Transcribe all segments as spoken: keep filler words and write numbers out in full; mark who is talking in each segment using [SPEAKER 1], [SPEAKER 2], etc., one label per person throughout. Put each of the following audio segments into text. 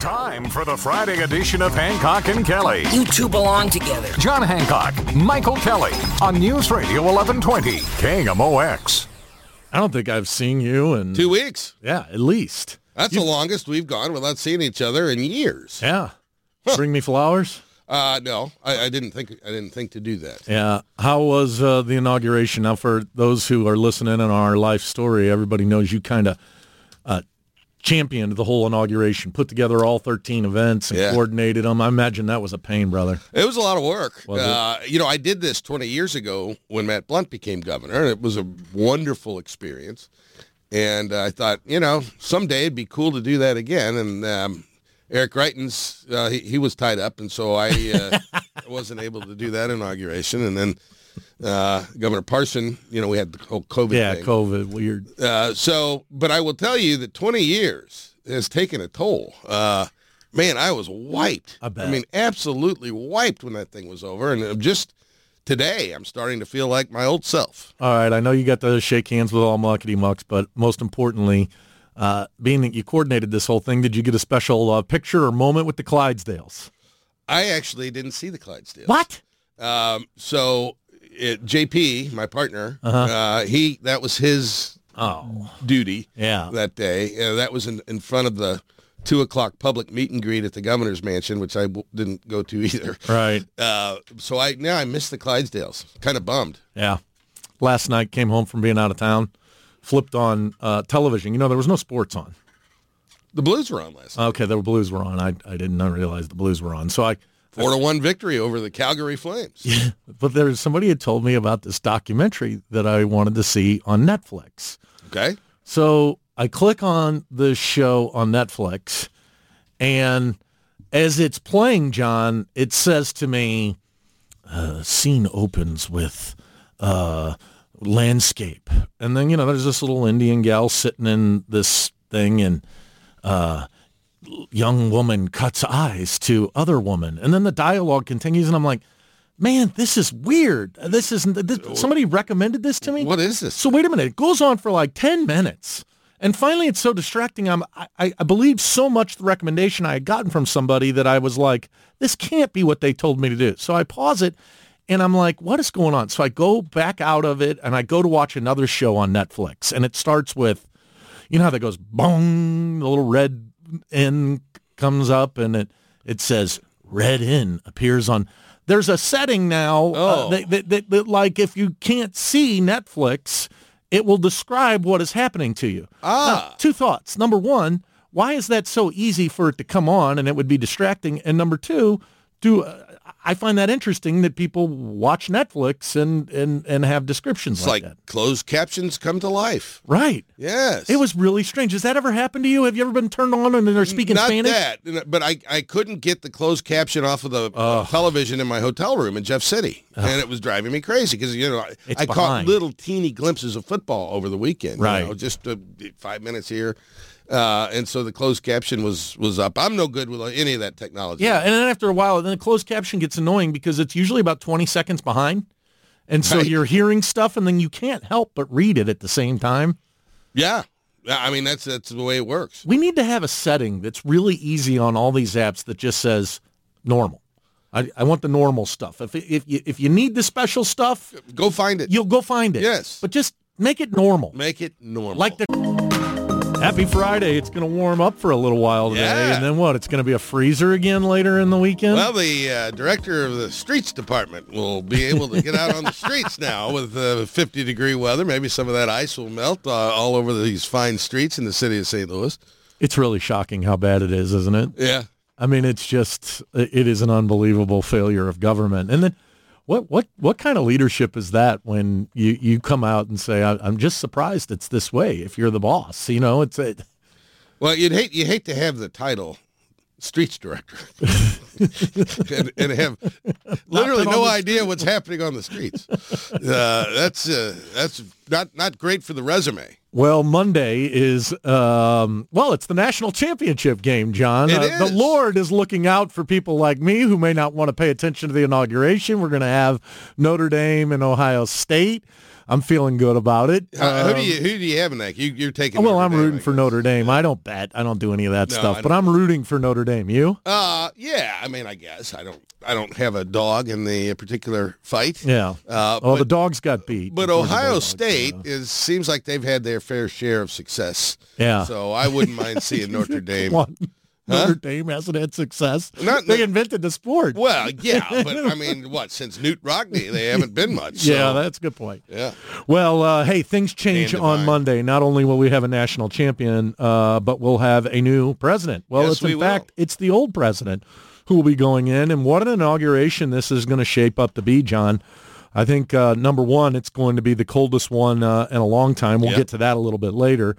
[SPEAKER 1] Time for the Friday edition of Hancock and Kelly.
[SPEAKER 2] You two belong together.
[SPEAKER 1] John Hancock, Michael Kelly on News Radio eleven twenty K M O X.
[SPEAKER 3] I don't think I've seen you in...
[SPEAKER 4] Two weeks.
[SPEAKER 3] Yeah, at least.
[SPEAKER 4] That's you... the longest we've gone without seeing each other in years.
[SPEAKER 3] Yeah. Huh. Bring me flowers?
[SPEAKER 4] Uh, no, I, I didn't think I didn't think to do that.
[SPEAKER 3] Yeah. How was uh, the inauguration? Now, for those who are listening on our life story, everybody knows you kind of uh, championed the whole inauguration, put together all thirteen events and yeah. coordinated them. I imagine that was a pain, brother.
[SPEAKER 4] It was a lot of work. Uh, you know, I did this twenty years ago when Matt Blunt became governor, and it was a wonderful experience. And uh, I thought, you know, someday it'd be cool to do that again. And um, Eric Greitens, uh, he, he was tied up, and so I uh, wasn't able to do that inauguration. And then uh, Governor Parson, you know, we had the whole COVID
[SPEAKER 3] yeah,
[SPEAKER 4] thing.
[SPEAKER 3] Yeah, COVID, weird.
[SPEAKER 4] Uh, so, but I will tell you that twenty years has taken a toll. Uh, man, I was wiped.
[SPEAKER 3] I bet.
[SPEAKER 4] I mean, absolutely wiped when that thing was over. And I'm just today, I'm starting to feel like my old self.
[SPEAKER 3] All right, I know you got to shake hands with all muckety mucks, but most importantly, Uh, being that you coordinated this whole thing, did you get a special uh, picture or moment with the Clydesdales?
[SPEAKER 4] I actually didn't see the Clydesdales.
[SPEAKER 3] What?
[SPEAKER 4] Um, so it, J P, my partner,
[SPEAKER 3] uh-huh.
[SPEAKER 4] uh, he that was his
[SPEAKER 3] oh.
[SPEAKER 4] duty
[SPEAKER 3] yeah.
[SPEAKER 4] that day. Uh, that was in, in front of the two o'clock public meet and greet at the governor's mansion, which I w- didn't go to either.
[SPEAKER 3] Right.
[SPEAKER 4] Uh, so I now I missed the Clydesdales. Kind of bummed.
[SPEAKER 3] Yeah. Last night, came home from being out of town. Flipped on uh, television. You know, there was no sports on.
[SPEAKER 4] The Blues were on last night.
[SPEAKER 3] Okay, the Blues were on. I I didn't realize the Blues were on. So I
[SPEAKER 4] four to one victory over the Calgary Flames.
[SPEAKER 3] Yeah, but there's somebody had told me about this documentary that I wanted to see on Netflix.
[SPEAKER 4] Okay.
[SPEAKER 3] So I click on the show on Netflix, and as it's playing, John, it says to me, uh, "Scene opens with." Uh, landscape, and then you know there's this little Indian gal sitting in this thing, and uh young woman cuts eyes to other woman, and then the dialogue continues, and I'm like, man, this is weird. This isn't this, somebody recommended this to me.
[SPEAKER 4] What is this?
[SPEAKER 3] So wait a minute, it goes on for like ten minutes, and finally it's so distracting. I'm I, I believe so much the recommendation I had gotten from somebody that I was like, this can't be what they told me to do. So I pause it. And I'm like, what is going on? So I go back out of it, and I go to watch another show on Netflix, and it starts with, you know how that goes, bong, the little red N comes up, and it, it says, red N appears on. There's a setting now
[SPEAKER 4] oh.
[SPEAKER 3] uh, that, that, that, that, like, if you can't see Netflix, it will describe what is happening to you.
[SPEAKER 4] Ah.
[SPEAKER 3] Now, two thoughts. Number one, why is that so easy for it to come on, and it would be distracting? And number two, do... Uh, I find that interesting that people watch Netflix and, and, and have descriptions
[SPEAKER 4] it's
[SPEAKER 3] like,
[SPEAKER 4] like
[SPEAKER 3] that.
[SPEAKER 4] Closed captions come to life.
[SPEAKER 3] Right.
[SPEAKER 4] Yes.
[SPEAKER 3] It was really strange. Has that ever happened to you? Have you ever been turned on and they're speaking
[SPEAKER 4] Not
[SPEAKER 3] Spanish?
[SPEAKER 4] Not that, but I, I couldn't get the closed caption off of the uh, television in my hotel room in Jeff City, uh, and it was driving me crazy because, you know, I, I caught little teeny glimpses of football over the weekend.
[SPEAKER 3] Right.
[SPEAKER 4] You know, just uh, five minutes here. Uh, and so the closed caption was, was up. I'm no good with any of that technology.
[SPEAKER 3] Yeah, and then after a while, then the closed caption gets annoying because it's usually about twenty seconds behind. And so
[SPEAKER 4] right.
[SPEAKER 3] you're hearing stuff, and then you can't help but read it at the same time.
[SPEAKER 4] Yeah. I mean, that's that's the way it works.
[SPEAKER 3] We need to have a setting that's really easy on all these apps that just says normal. I, I want the normal stuff. If, if, you, if you need the special stuff,
[SPEAKER 4] go find it.
[SPEAKER 3] You'll go find it.
[SPEAKER 4] Yes.
[SPEAKER 3] But just make it normal.
[SPEAKER 4] Make it normal.
[SPEAKER 3] Like the... Happy Friday. It's going to warm up for a little while today.
[SPEAKER 4] Yeah.
[SPEAKER 3] And then what? It's going to be a freezer again later in the weekend?
[SPEAKER 4] Well, the uh, director of the streets department will be able to get out on the streets now with uh, fifty-degree weather. Maybe some of that ice will melt uh, all over these fine streets in the city of Saint Louis.
[SPEAKER 3] It's really shocking how bad it is, isn't it?
[SPEAKER 4] Yeah.
[SPEAKER 3] I mean, it's just, it is an unbelievable failure of government. And then what what what kind of leadership is that when you, you come out and say, I'm just surprised it's this way if you're the boss? You know, it's a...
[SPEAKER 4] Well, you'd hate you hate to have the title streets director and, and have literally no idea what's happening on the streets. Uh, that's uh, that's not not great for the resume.
[SPEAKER 3] Well, Monday is, um, well, it's the national championship game, John.
[SPEAKER 4] It
[SPEAKER 3] uh,
[SPEAKER 4] is.
[SPEAKER 3] The Lord is looking out for people like me who may not want to pay attention to the inauguration. We're going to have Notre Dame and Ohio State. I'm feeling good about it.
[SPEAKER 4] Uh,
[SPEAKER 3] um,
[SPEAKER 4] who do you who do you have in that? You, you're taking.
[SPEAKER 3] Well,
[SPEAKER 4] Notre
[SPEAKER 3] I'm
[SPEAKER 4] Dame,
[SPEAKER 3] rooting
[SPEAKER 4] I
[SPEAKER 3] for
[SPEAKER 4] guess.
[SPEAKER 3] Notre Dame. I don't bet. I don't do any of that
[SPEAKER 4] No,
[SPEAKER 3] stuff.
[SPEAKER 4] I
[SPEAKER 3] But
[SPEAKER 4] don't
[SPEAKER 3] I'm rooting for Notre Dame. You?
[SPEAKER 4] Uh, yeah. I mean, I guess I don't. I don't have a dog in the particular fight.
[SPEAKER 3] Yeah.
[SPEAKER 4] Uh,
[SPEAKER 3] well,
[SPEAKER 4] but,
[SPEAKER 3] the dogs got beat.
[SPEAKER 4] But
[SPEAKER 3] Georgia
[SPEAKER 4] Ohio
[SPEAKER 3] Bulldogs,
[SPEAKER 4] State
[SPEAKER 3] yeah.
[SPEAKER 4] is seems like they've had their fair share of success.
[SPEAKER 3] Yeah.
[SPEAKER 4] So I wouldn't mind seeing Notre Dame.
[SPEAKER 3] What?
[SPEAKER 4] Huh?
[SPEAKER 3] Notre Dame hasn't had success.
[SPEAKER 4] Not-
[SPEAKER 3] they invented the sport.
[SPEAKER 4] Well, yeah, but I mean, what, since Newt Rockney, they haven't been much. So,
[SPEAKER 3] Yeah, that's a good point.
[SPEAKER 4] yeah.
[SPEAKER 3] Well, uh, hey, things change
[SPEAKER 4] Dan
[SPEAKER 3] on
[SPEAKER 4] Devine.
[SPEAKER 3] Monday. Not only will we have a national champion, uh, but we'll have a new president. Well,
[SPEAKER 4] Yes,
[SPEAKER 3] it's in
[SPEAKER 4] we will.
[SPEAKER 3] fact, it's the old president who will be going in. And what an inauguration this is going to shape up to be, John. I think, uh, number one, it's going to be the coldest one uh, in a long time. We'll
[SPEAKER 4] Yep.
[SPEAKER 3] get to that a little bit later.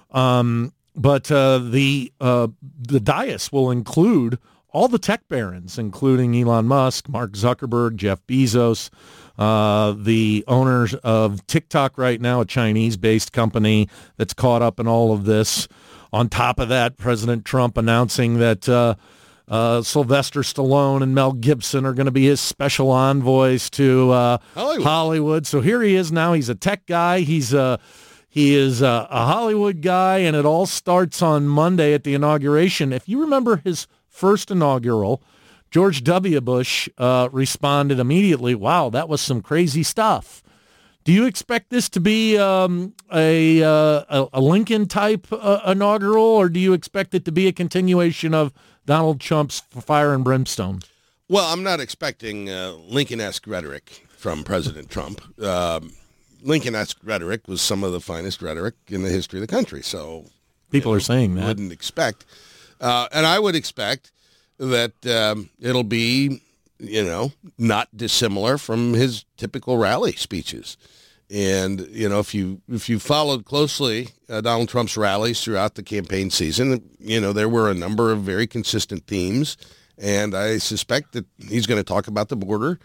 [SPEAKER 3] Um, but uh, the uh, the dais will include all the tech barons, including Elon Musk, Mark Zuckerberg, Jeff Bezos, uh, the owners of TikTok right now, a Chinese-based company that's caught up in all of this. On top of that, President Trump announcing that uh, uh, Sylvester Stallone and Mel Gibson are going to be his special envoys to uh,
[SPEAKER 4] Hollywood.
[SPEAKER 3] Hollywood. So here he is now. He's a tech guy. He's a He is a, a Hollywood guy, and it all starts on Monday at the inauguration. If you remember his first inaugural, George W. Bush uh, responded immediately, wow, that was some crazy stuff. Do you expect this to be um, a, uh, a, a Lincoln-type uh, inaugural, or do you expect it to be a continuation of Donald Trump's fire and brimstone?
[SPEAKER 4] Well, I'm not expecting uh, Lincoln-esque rhetoric from President Trump. Um, Lincoln-esque rhetoric was some of the finest rhetoric in the history of the country, so
[SPEAKER 3] People
[SPEAKER 4] you know,
[SPEAKER 3] are saying that.
[SPEAKER 4] Wouldn't expect, uh, and I would expect that um, it'll be, you know, not dissimilar from his typical rally speeches. And you know, if you if you followed closely uh, Donald Trump's rallies throughout the campaign season, you know there were a number of very consistent themes, and I suspect that he's going to talk about the border.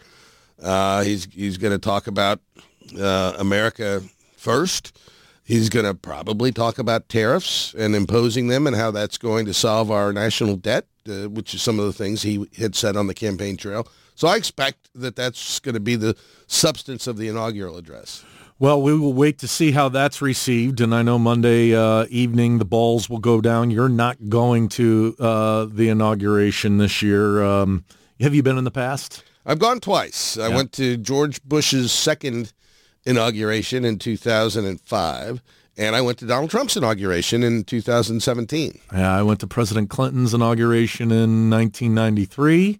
[SPEAKER 4] Uh, he's he's going to talk about uh, America first. He's going to probably talk about tariffs and imposing them and how that's going to solve our national debt, uh, which is some of the things he had said on the campaign trail. So I expect that that's going to be the substance of the inaugural address.
[SPEAKER 3] Well, we will wait to see how that's received, and I know Monday uh, evening the balls will go down. You're not going to uh, the inauguration this year. Um, have you been in the past?
[SPEAKER 4] I've gone twice. I
[SPEAKER 3] Yeah.
[SPEAKER 4] went to George Bush's second inauguration in two thousand five, and I went to Donald Trump's inauguration in two thousand seventeen.
[SPEAKER 3] Yeah, I went to President Clinton's inauguration in nineteen ninety-three,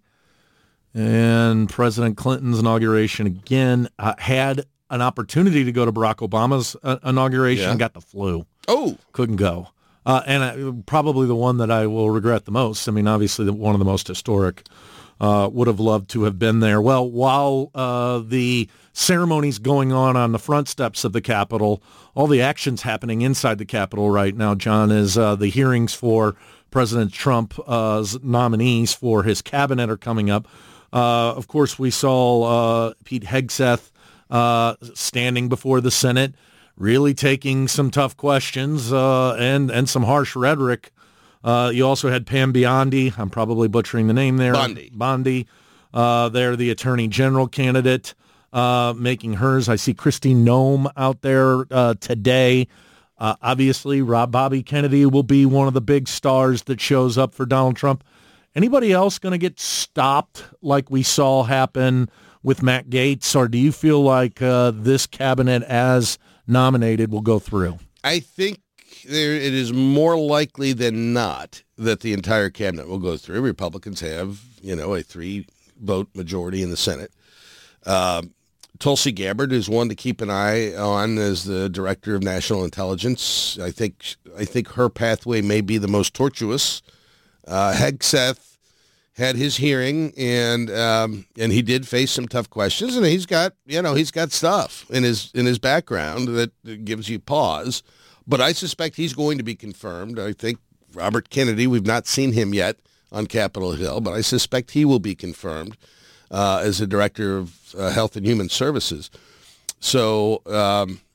[SPEAKER 3] and President Clinton's inauguration again. Uh, had an opportunity to go to Barack Obama's uh, inauguration,
[SPEAKER 4] Yeah.
[SPEAKER 3] got the flu.
[SPEAKER 4] Oh,
[SPEAKER 3] Couldn't go. Uh, and I, probably the one that I will regret the most. I mean, obviously the, one of the most historic. Uh, would have loved to have been there. Well, while uh, the ceremony's going on on the front steps of the Capitol, all the action's happening inside the Capitol right now, John, is uh, the hearings for President Trump's nominees for his cabinet are coming up. Uh, of course, we saw uh, Pete Hegseth uh, standing before the Senate, really taking some tough questions uh, and, and some harsh rhetoric. Uh, you also had Pam Biondi. I'm probably butchering the name there.
[SPEAKER 4] Bondi.
[SPEAKER 3] Bondi. Uh, they're the Attorney General candidate uh, making hers. I see Christine Nome out there uh, today. Uh, obviously, Rob Bobby Kennedy will be one of the big stars that shows up for Donald Trump. Anybody else going to get stopped like we saw happen with Matt Gaetz, or do you feel like uh, this cabinet as nominated will go through?
[SPEAKER 4] I think there it is more likely than not that the entire cabinet will go through. Republicans have, you know, a three-vote majority in the Senate. Uh, Tulsi Gabbard is one to keep an eye on as the director of national intelligence. I think I think her pathway may be the most tortuous. Uh, Hegseth had his hearing, and um, and he did face some tough questions, and he's got you know he's got stuff in his in his background that gives you pause. But I suspect he's going to be confirmed. I think Robert Kennedy, we've not seen him yet on Capitol Hill, but I suspect he will be confirmed uh, as the Director of uh, Health and Human Services. So, um,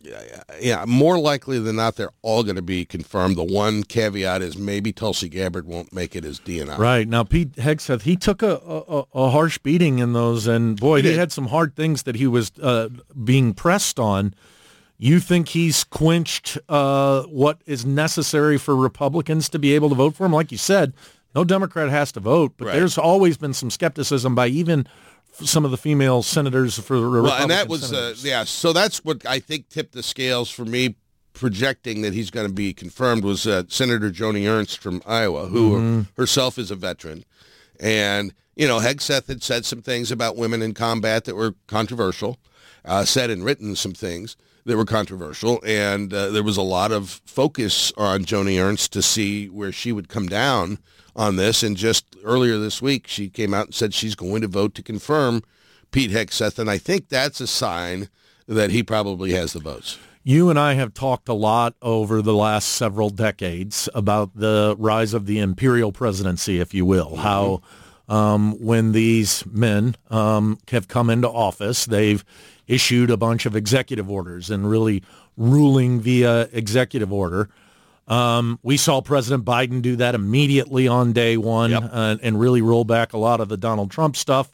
[SPEAKER 4] yeah, yeah, more likely than not, they're all going to be confirmed. The one caveat is maybe Tulsi Gabbard won't make it as D N I.
[SPEAKER 3] Right. Now, Pete Hegseth, he took a, a, a harsh beating in those, and boy, he, he had some hard things that he was uh, being pressed on. You think he's quenched uh, what is necessary for Republicans to be able to vote for him? Like you said, no Democrat has to vote, but right. there's always been some skepticism by even some of the female senators for the Republican
[SPEAKER 4] Well, and that was, uh, yeah, so that's what I think tipped the scales for me projecting that he's going to be confirmed was uh, Senator Joni Ernst from Iowa, who mm-hmm. herself is a veteran. And, you know, Hegseth had said some things about women in combat that were controversial, uh, said and written some things that were controversial, and uh, there was a lot of focus on Joni Ernst to see where she would come down on this, and just earlier this week, she came out and said she's going to vote to confirm Pete Hegseth, and I think that's a sign that he probably has the votes.
[SPEAKER 3] You and I have talked a lot over the last several decades about the rise of the imperial presidency, if you will, mm-hmm. how um, when these men um, have come into office, they've issued a bunch of executive orders and really ruling via executive order. Um, we saw President Biden do that immediately on day one yep. uh, and really roll back a lot of the Donald Trump stuff.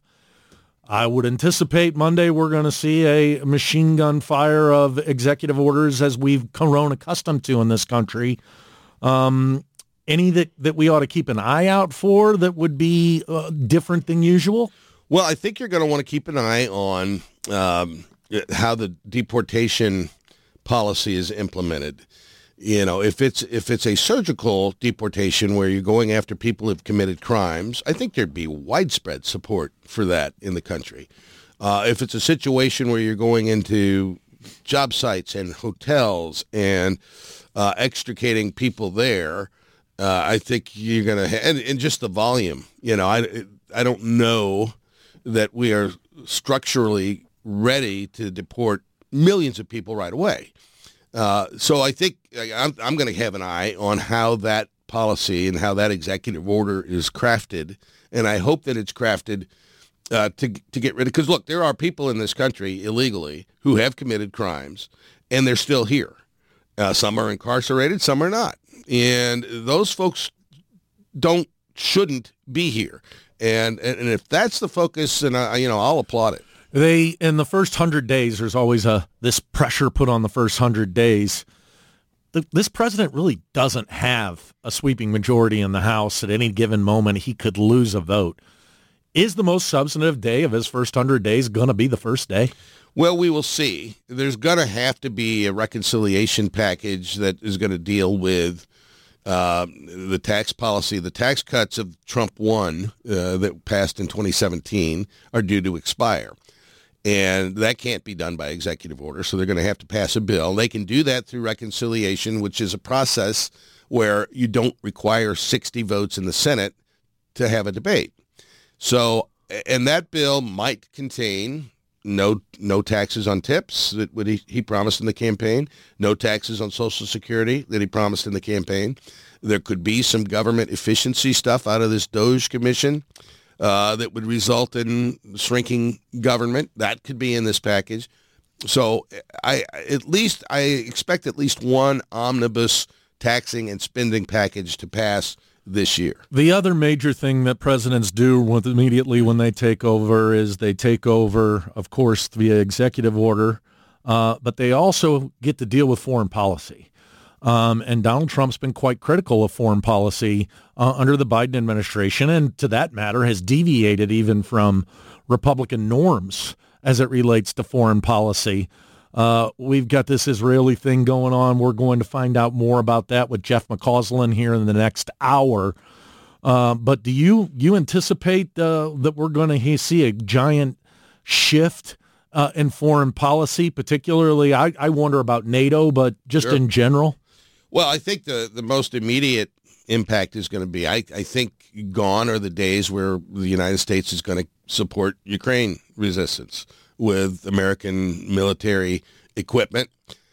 [SPEAKER 3] I would anticipate Monday we're going to see a machine gun fire of executive orders as we've grown accustomed to in this country. Um, any that, that we ought to keep an eye out for that would be uh, different than usual?
[SPEAKER 4] Well, I think you're going to want to keep an eye on um, how the deportation policy is implemented. You know, if it's if it's a surgical deportation where you're going after people who've committed crimes, I think there'd be widespread support for that in the country. Uh, if it's a situation where you're going into job sites and hotels and uh, extricating people there, uh, I think you're going to, and, and just the volume, you know, I, I don't know that we are structurally ready to deport millions of people right away. Uh, so I think I'm, I'm going to have an eye on how that policy and how that executive order is crafted, and I hope that it's crafted uh, to to get rid of, because look, there are people in this country illegally who have committed crimes, and they're still here. Uh, some are incarcerated, some are not, and those folks don't shouldn't be here. And and, and if that's the focus, and I, you know, I'll applaud it.
[SPEAKER 3] They, in the first hundred days, there's always a this pressure put on the first hundred days. The, this president really doesn't have a sweeping majority in the House. At any given moment, he could lose a vote. Is the most substantive day of his first hundred days going to be the first day?
[SPEAKER 4] Well, we will see. There's going to have to be a reconciliation package that is going to deal with uh, the tax policy. The tax cuts of Trump one uh, that passed in twenty seventeen are due to expire. And that can't be done by executive order, so they're going to have to pass a bill. They can do that through reconciliation, which is a process where you don't require sixty votes in the Senate to have a debate. So, and that bill might contain no no taxes on tips that what he, he promised in the campaign, no taxes on Social Security that he promised in the campaign. There could be some government efficiency stuff out of this DOJ commission Uh, that would result in shrinking government. That could be in this package. So I at least I expect at least one omnibus taxing and spending package to pass this year.
[SPEAKER 3] The other major thing that presidents do with immediately when they take over is they take over, of course, via executive order, uh, but they also get to deal with foreign policy. Um, and Donald Trump's been quite critical of foreign policy uh, under the Biden administration, and to that matter has deviated even from Republican norms as it relates to foreign policy. Uh, we've got this Israeli thing going on. We're going to find out more about that with Jeff McCausland here in the next hour. Uh, but do you you anticipate uh, that we're going to see a giant shift uh, in foreign policy? Particularly, I, I wonder about NATO, but just sure. in general.
[SPEAKER 4] Well, I think the, the most immediate impact is going to be, I, I think gone are the days where the United States is going to support Ukraine resistance with American military equipment.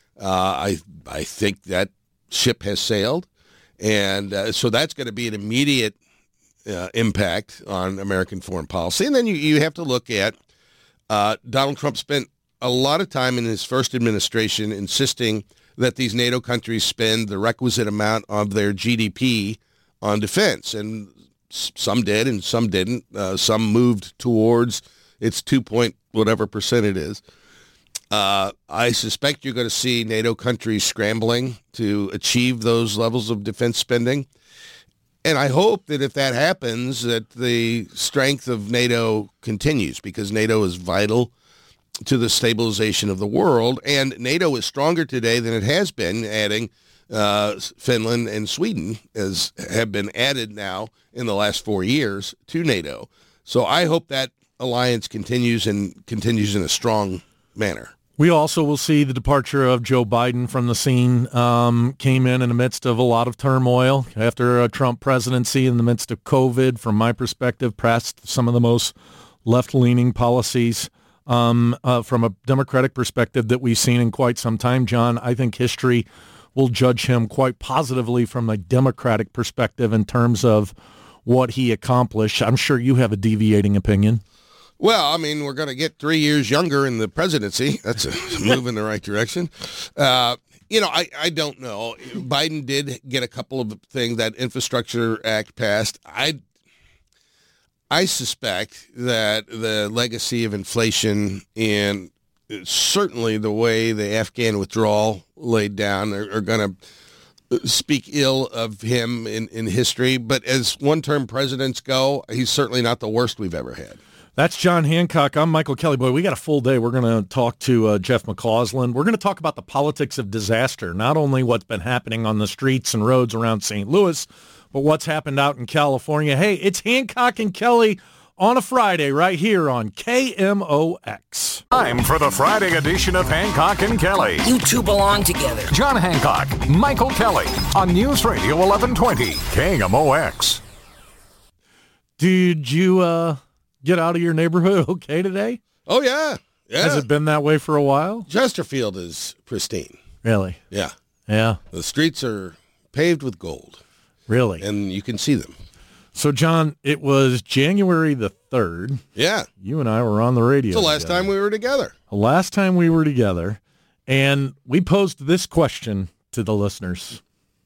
[SPEAKER 4] Uh, I I think that ship has sailed. And uh, so that's going to be an immediate uh, impact on American foreign policy. And then you, you have to look at uh, Donald Trump spent a lot of time in his first administration insisting that these NATO countries spend the requisite amount of their G D P on defense. And some did and some didn't. Uh, some moved towards its two point whatever percent it is. Uh, I suspect you're going to see NATO countries scrambling to achieve those levels of defense spending. And I hope that if that happens, that the strength of NATO continues, because NATO is vital to the stabilization of the world. And NATO is stronger today than it has been, adding uh, Finland and Sweden as have been added now in the last four years to NATO. So I hope that alliance continues and continues in a strong manner.
[SPEAKER 3] We also will see the departure of Joe Biden from the scene. Um, came in in the midst of a lot of turmoil after a Trump presidency, in the midst of COVID, from my perspective, pressed some of the most left-leaning policies um, uh, from a Democratic perspective that we've seen in quite some time, John. I think history will judge him quite positively from a Democratic perspective in terms of what he accomplished. I'm sure you have a deviating opinion.
[SPEAKER 4] Well, I mean, we're going to get three years younger in the presidency. That's a move in the right direction. Uh, you know, I, I don't know. Biden did get a couple of things, that Infrastructure Act passed. I I suspect that the legacy of inflation and certainly the way the Afghan withdrawal laid down are, are going to speak ill of him in, in history. But as one-term presidents go, he's certainly not the worst we've ever had.
[SPEAKER 3] That's John Hancock. I'm Michael Kelly. Boy, we got a full day. We're going to talk to uh, Jeff McCausland. We're going to talk about the politics of disaster, not only what's been happening on the streets and roads around Saint Louis, but what's happened out in California. Hey, it's Hancock and Kelly on a Friday right here on K M O X.
[SPEAKER 1] Time for the Friday edition of Hancock and Kelly.
[SPEAKER 2] You two belong together.
[SPEAKER 1] John Hancock, Michael Kelly on News Radio eleven twenty K M O X.
[SPEAKER 3] Did you uh, get out of your neighborhood okay today?
[SPEAKER 4] Oh, yeah. Yeah.
[SPEAKER 3] Has it been that way for a while?
[SPEAKER 4] Chesterfield is pristine.
[SPEAKER 3] Really?
[SPEAKER 4] Yeah.
[SPEAKER 3] Yeah.
[SPEAKER 4] The streets are paved with gold.
[SPEAKER 3] Really?
[SPEAKER 4] And you can see them.
[SPEAKER 3] So, John, it was January the third.
[SPEAKER 4] Yeah.
[SPEAKER 3] You and I were on the radio.
[SPEAKER 4] It's the last
[SPEAKER 3] together.
[SPEAKER 4] time we were together.
[SPEAKER 3] The last time we were together. And we posed this question to the listeners.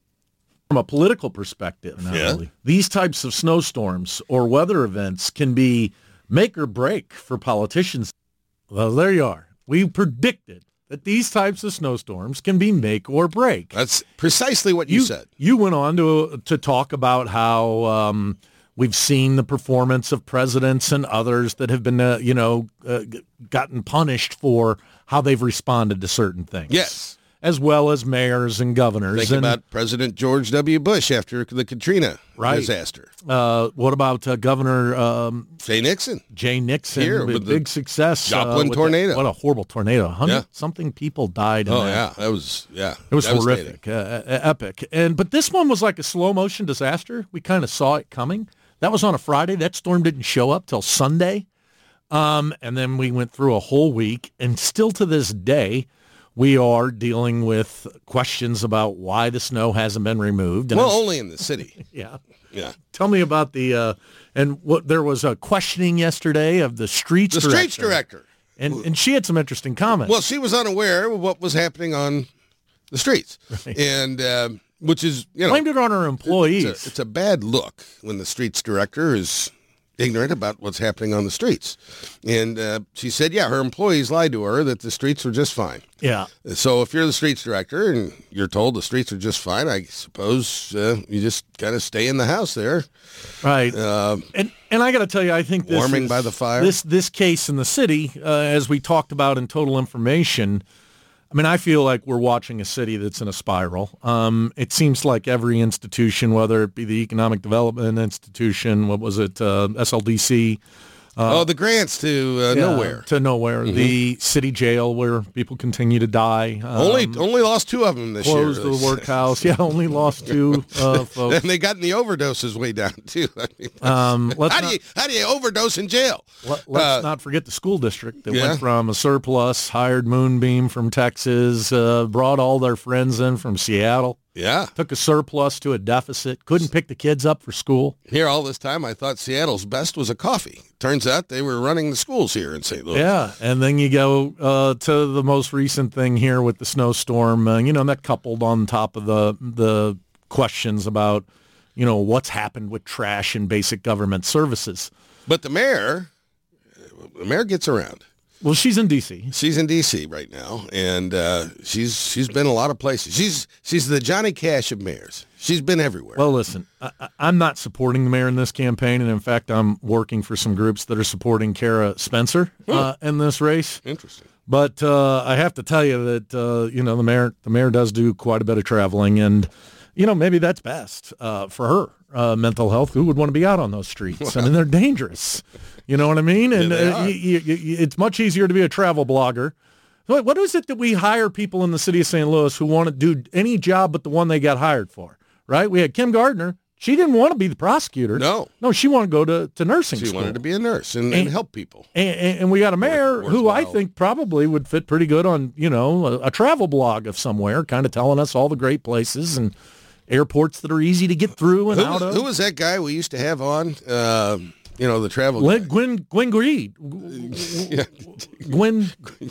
[SPEAKER 3] From a political perspective,
[SPEAKER 4] yeah.
[SPEAKER 3] really, these types of snowstorms or weather events can be make or break for politicians. Well, there you are. We predicted that these types of snowstorms can be make or break.
[SPEAKER 4] That's precisely what you,
[SPEAKER 3] you
[SPEAKER 4] said.
[SPEAKER 3] You went on to to talk about how um, we've seen the performance of presidents and others that have been, uh, you know, uh, gotten punished for how they've responded to certain things.
[SPEAKER 4] Yes.
[SPEAKER 3] As well as mayors and governors.
[SPEAKER 4] Think
[SPEAKER 3] and,
[SPEAKER 4] about President George W. Bush after the Katrina
[SPEAKER 3] right.
[SPEAKER 4] disaster.
[SPEAKER 3] Uh, what about uh, Governor um,
[SPEAKER 4] Jay Nixon?
[SPEAKER 3] Jay Nixon,
[SPEAKER 4] Here,
[SPEAKER 3] with
[SPEAKER 4] with the
[SPEAKER 3] big success.
[SPEAKER 4] Joplin
[SPEAKER 3] uh,
[SPEAKER 4] tornado.
[SPEAKER 3] The, what a horrible tornado. Hundred
[SPEAKER 4] Yeah.
[SPEAKER 3] something people died in
[SPEAKER 4] Oh,
[SPEAKER 3] that.
[SPEAKER 4] yeah. That was, yeah.
[SPEAKER 3] It was
[SPEAKER 4] devastating.
[SPEAKER 3] horrific, uh, epic. And But this one was like a slow motion disaster. We kind of saw it coming. That was on a Friday. That storm didn't show up till Sunday. Um, and then we went through a whole week. And still to this day, we are dealing with questions about why the snow hasn't been removed. And
[SPEAKER 4] Well, only in the city.
[SPEAKER 3] yeah.
[SPEAKER 4] Yeah.
[SPEAKER 3] Tell me about the, uh, and what there was a questioning yesterday of the streets
[SPEAKER 4] The
[SPEAKER 3] director.
[SPEAKER 4] streets director.
[SPEAKER 3] And, and she had some interesting comments.
[SPEAKER 4] Well, she was unaware of what was happening on the streets.
[SPEAKER 3] Right.
[SPEAKER 4] And, um, which is, you know.
[SPEAKER 3] Blamed it on her employees.
[SPEAKER 4] It's a, it's a bad look when the streets director is ignorant about what's happening on the streets. And uh, she said, yeah, her employees lied to her that the streets were just fine.
[SPEAKER 3] Yeah.
[SPEAKER 4] So if you're the streets director and you're told the streets are just fine, I suppose uh, you just kind of stay in the house there.
[SPEAKER 3] Right.
[SPEAKER 4] Uh,
[SPEAKER 3] and and I got to tell you, I think this
[SPEAKER 4] warming
[SPEAKER 3] is,
[SPEAKER 4] by the fire.
[SPEAKER 3] This this case in the city, uh, as we talked about in Total Information, I mean, I feel like we're watching a city that's in a spiral. Um, it seems like every institution, whether it be the Economic Development Institution, what was it, uh, S L D C,
[SPEAKER 4] Uh, oh, the grants to uh,
[SPEAKER 3] yeah,
[SPEAKER 4] nowhere.
[SPEAKER 3] To nowhere.
[SPEAKER 4] Mm-hmm.
[SPEAKER 3] The city jail where people continue to die. Um,
[SPEAKER 4] only only lost two of them this
[SPEAKER 3] closed
[SPEAKER 4] year.
[SPEAKER 3] the workhouse. Yeah, only lost two uh, folks.
[SPEAKER 4] And they got the overdoses way down, too. I mean,
[SPEAKER 3] Um, let's
[SPEAKER 4] how,
[SPEAKER 3] not,
[SPEAKER 4] do you, how do you overdose in jail?
[SPEAKER 3] let, let's
[SPEAKER 4] Uh,
[SPEAKER 3] not forget the school district that
[SPEAKER 4] yeah.
[SPEAKER 3] went from a surplus, hired Moonbeam from Texas, uh, brought all their friends in from Seattle.
[SPEAKER 4] Yeah.
[SPEAKER 3] Took a surplus to a deficit. Couldn't pick the kids up for school.
[SPEAKER 4] Here all this time, I thought Seattle's best was a coffee. Turns out they were running the schools here in Saint Louis.
[SPEAKER 3] Yeah, and then you go uh, to the most recent thing here with the snowstorm. Uh, you know, that coupled on top of the the questions about, you know, what's happened with trash and basic government services.
[SPEAKER 4] But the mayor, the mayor gets around.
[SPEAKER 3] Well, she's in D C
[SPEAKER 4] She's in D C right now, and uh, she's she's been a lot of places. She's she's the Johnny Cash of mayors. She's been everywhere.
[SPEAKER 3] Well, listen, I, I'm not supporting the mayor in this campaign, and in fact, I'm working for some groups that are supporting Kara Spencer uh, in this race.
[SPEAKER 4] Interesting.
[SPEAKER 3] But uh, I have to tell you that uh, you know the mayor the mayor does do quite a bit of traveling, and you know maybe that's best uh, for her uh, mental health. Who would want to be out on those streets? I mean, they're dangerous. You know what I mean? And
[SPEAKER 4] Yeah,
[SPEAKER 3] uh, you, you, you, it's much easier to be a travel blogger. What, what is it that we hire people in the city of Saint Louis who want to do any job but the one they got hired for, right? We had Kim Gardner. She didn't want to be the prosecutor.
[SPEAKER 4] No.
[SPEAKER 3] No, she wanted to go to, to nursing
[SPEAKER 4] She
[SPEAKER 3] school.
[SPEAKER 4] wanted to be a nurse and, and,
[SPEAKER 3] And-
[SPEAKER 4] help people.
[SPEAKER 3] And, and, and we got a mayor
[SPEAKER 4] Worth-
[SPEAKER 3] who I
[SPEAKER 4] worthwhile.
[SPEAKER 3] think probably would fit pretty good on, you know, a, a travel blog of somewhere, kind of telling us all the great places and airports that are easy to get through and
[SPEAKER 4] Who
[SPEAKER 3] out
[SPEAKER 4] was,
[SPEAKER 3] of.
[SPEAKER 4] who was that guy we used to have on? Uh, you know, the travel
[SPEAKER 3] Gwen,
[SPEAKER 4] guy.
[SPEAKER 3] Gwen, Gwen Greed.
[SPEAKER 4] Yeah.
[SPEAKER 3] Gwen.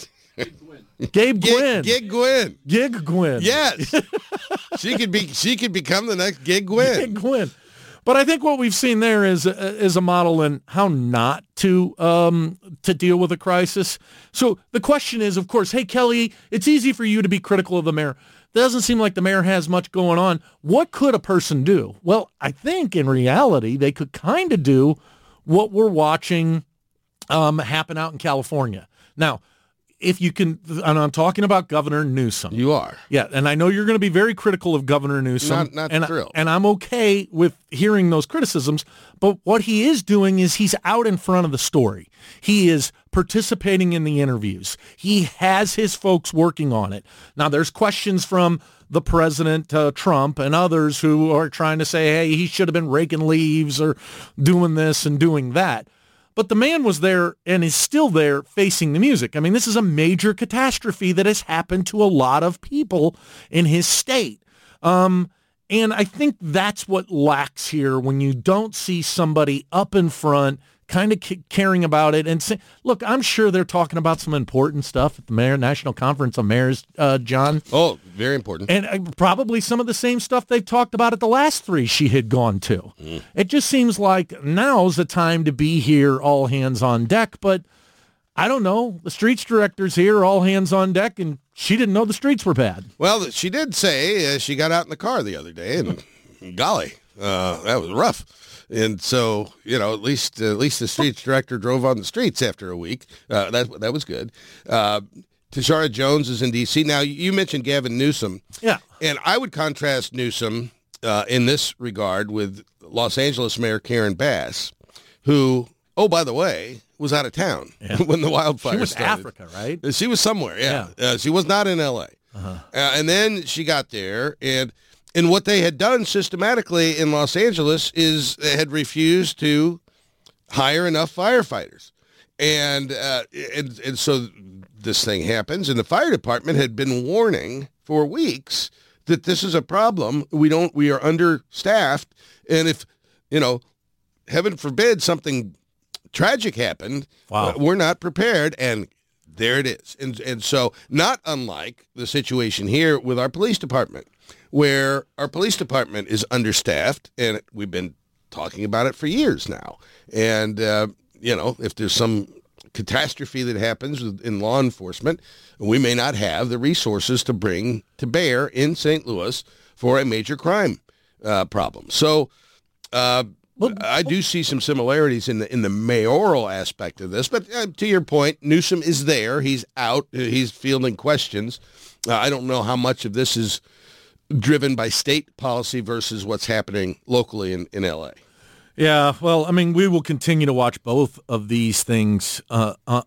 [SPEAKER 3] Gabe Gwynn.
[SPEAKER 4] Gig, Gig Gwynn.
[SPEAKER 3] Gig Gwynn.
[SPEAKER 4] Yes. she could be. She could become the next Gig Gwynn.
[SPEAKER 3] Gig Gwynn. But I think what we've seen there is is a model in how not to um, to deal with a crisis. So the question is, of course, hey, Kelly, it's easy for you to be critical of the mayor. Doesn't seem like the mayor has much going on. What could a person do? Well, I think in reality, they could kind of do what we're watching um, happen out in California. Now, if you can, and I'm talking about Governor Newsom.
[SPEAKER 4] You are.
[SPEAKER 3] Yeah, and I know you're going to be very critical of Governor Newsom.
[SPEAKER 4] Not- not
[SPEAKER 3] and,
[SPEAKER 4] thrilled.
[SPEAKER 3] And I'm okay with hearing those criticisms, but what he is doing is he's out in front of the story. He is participating in the interviews. He has his folks working on it. Now, there's questions from the president, uh, Trump, and others who are trying to say, hey, he should have been raking leaves or doing this and doing that. But the man was there and is still there facing the music. I mean, this is a major catastrophe that has happened to a lot of people in his state. Um, and I think that's what lacks here when you don't see somebody up in front kind of c- caring about it. And say, look, I'm sure they're talking about some important stuff at the Mayor National Conference of Mayors, uh, John.
[SPEAKER 4] Oh, very important.
[SPEAKER 3] And uh, probably some of the same stuff they've talked about at the last three she had gone to. Mm. It just seems like now's the time to be here, all hands on deck. But I don't know. The streets director's here, all hands on deck, and she didn't know the streets were bad.
[SPEAKER 4] Well, she did say uh, she got out in the car the other day, and golly, uh, that was rough. And so, you know, at least at least the streets director drove on the streets after a week. Uh, that that was good. Uh, Tashara Jones is in D C Now, you mentioned Gavin Newsom.
[SPEAKER 3] Yeah.
[SPEAKER 4] And I would contrast Newsom uh, in this regard with Los Angeles Mayor Karen Bass, who, oh, by the way, was out of town
[SPEAKER 3] Yeah.
[SPEAKER 4] when the wildfire
[SPEAKER 3] She was
[SPEAKER 4] started.
[SPEAKER 3] Africa, right?
[SPEAKER 4] She was somewhere, yeah. Uh, she was not in L A Uh-huh. Uh, and then she got there, and and what they had done systematically in Los Angeles is they had refused to hire enough firefighters. And, uh, and, and so this thing happens, and the fire department had been warning for weeks that this is a problem. We don't, we are understaffed. And if, you know, heaven forbid something tragic happened,
[SPEAKER 3] Wow.
[SPEAKER 4] uh, we're not prepared. And there it is. And, and so not unlike the situation here with our police department, where our police department is understaffed, and we've been talking about it for years now. And, uh, you know, if there's some catastrophe that happens in law enforcement, we may not have the resources to bring to bear in Saint Louis for a major crime uh, problem. So uh, I do see some similarities in the in the mayoral aspect of this. But uh, to your point, Newsom is there. He's out. He's fielding questions. Uh, I don't know how much of this is driven by state policy versus what's happening locally in, in L A.
[SPEAKER 3] Yeah, well, I mean, we will continue to watch both of these things uh, uh,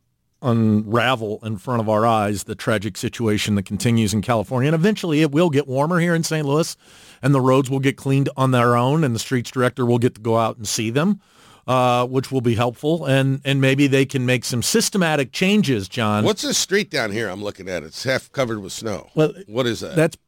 [SPEAKER 3] unravel in front of our eyes, the tragic situation that continues in California. And eventually it will get warmer here in Saint Louis, and the roads will get cleaned on their own, and the streets director will get to go out and see them, uh, which will be helpful. And, and maybe they can make some systematic changes, John.
[SPEAKER 4] What's this street down here I'm looking at? It's half covered with snow.
[SPEAKER 3] Well,
[SPEAKER 4] what is that?
[SPEAKER 3] That's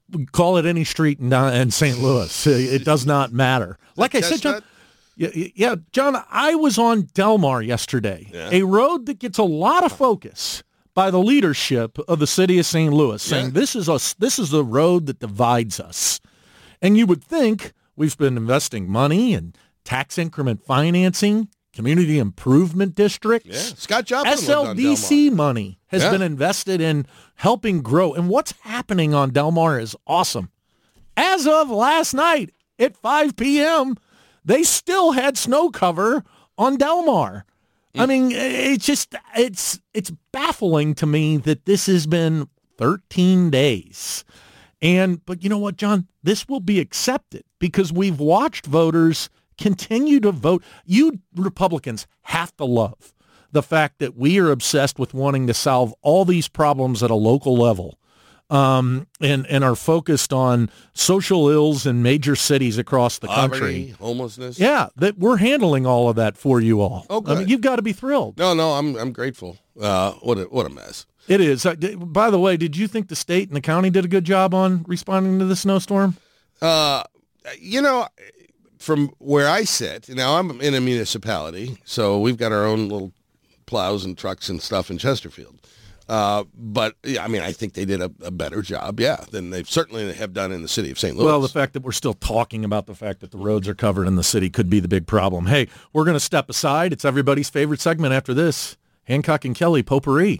[SPEAKER 3] call it any street in, in Saint Louis. It does not matter. Like I said, John, yeah, yeah, John, I was on Delmar yesterday, yeah. a road that gets a lot of focus by the leadership of the city of Saint Louis, saying yeah. this is a, this is the road that divides us. And you would think we've been investing money in tax increment financing, community improvement districts.
[SPEAKER 4] Yeah. Scott Joplin
[SPEAKER 3] S L D C money has
[SPEAKER 4] yeah.
[SPEAKER 3] been invested in helping grow. And what's happening on Delmar is awesome. As of last night at five p.m., they still had snow cover on Delmar. Mm. I mean, it's just, it's it's baffling to me that this has been thirteen days. And, but you know what, John? This will be accepted because we've watched voters continue to vote. You Republicans have to love the fact that we are obsessed with wanting to solve all these problems at a local level, um, and, and are focused on social ills in major cities across the
[SPEAKER 4] Poverty,
[SPEAKER 3] country.
[SPEAKER 4] Homelessness.
[SPEAKER 3] Yeah, that we're handling all of that for you all.
[SPEAKER 4] Oh, good.
[SPEAKER 3] I mean, you've got to be thrilled.
[SPEAKER 4] No, no, I'm I'm grateful. Uh, what a, what a mess.
[SPEAKER 3] It is. By the way, did you think the state and the county did a good job on responding to the snowstorm?
[SPEAKER 4] Uh, you know, from where I sit, now I'm in a municipality, so we've got our own little plows and trucks and stuff in Chesterfield. Uh, but, yeah, I mean, I think they did a, a better job, yeah, than they certainly have done in the city of Saint Louis.
[SPEAKER 3] Well, the fact that we're still talking about the fact that the roads are covered in the city could be the big problem. Hey, we're going to step aside. It's everybody's favorite segment after this. Hancock and Kelly, Potpourri.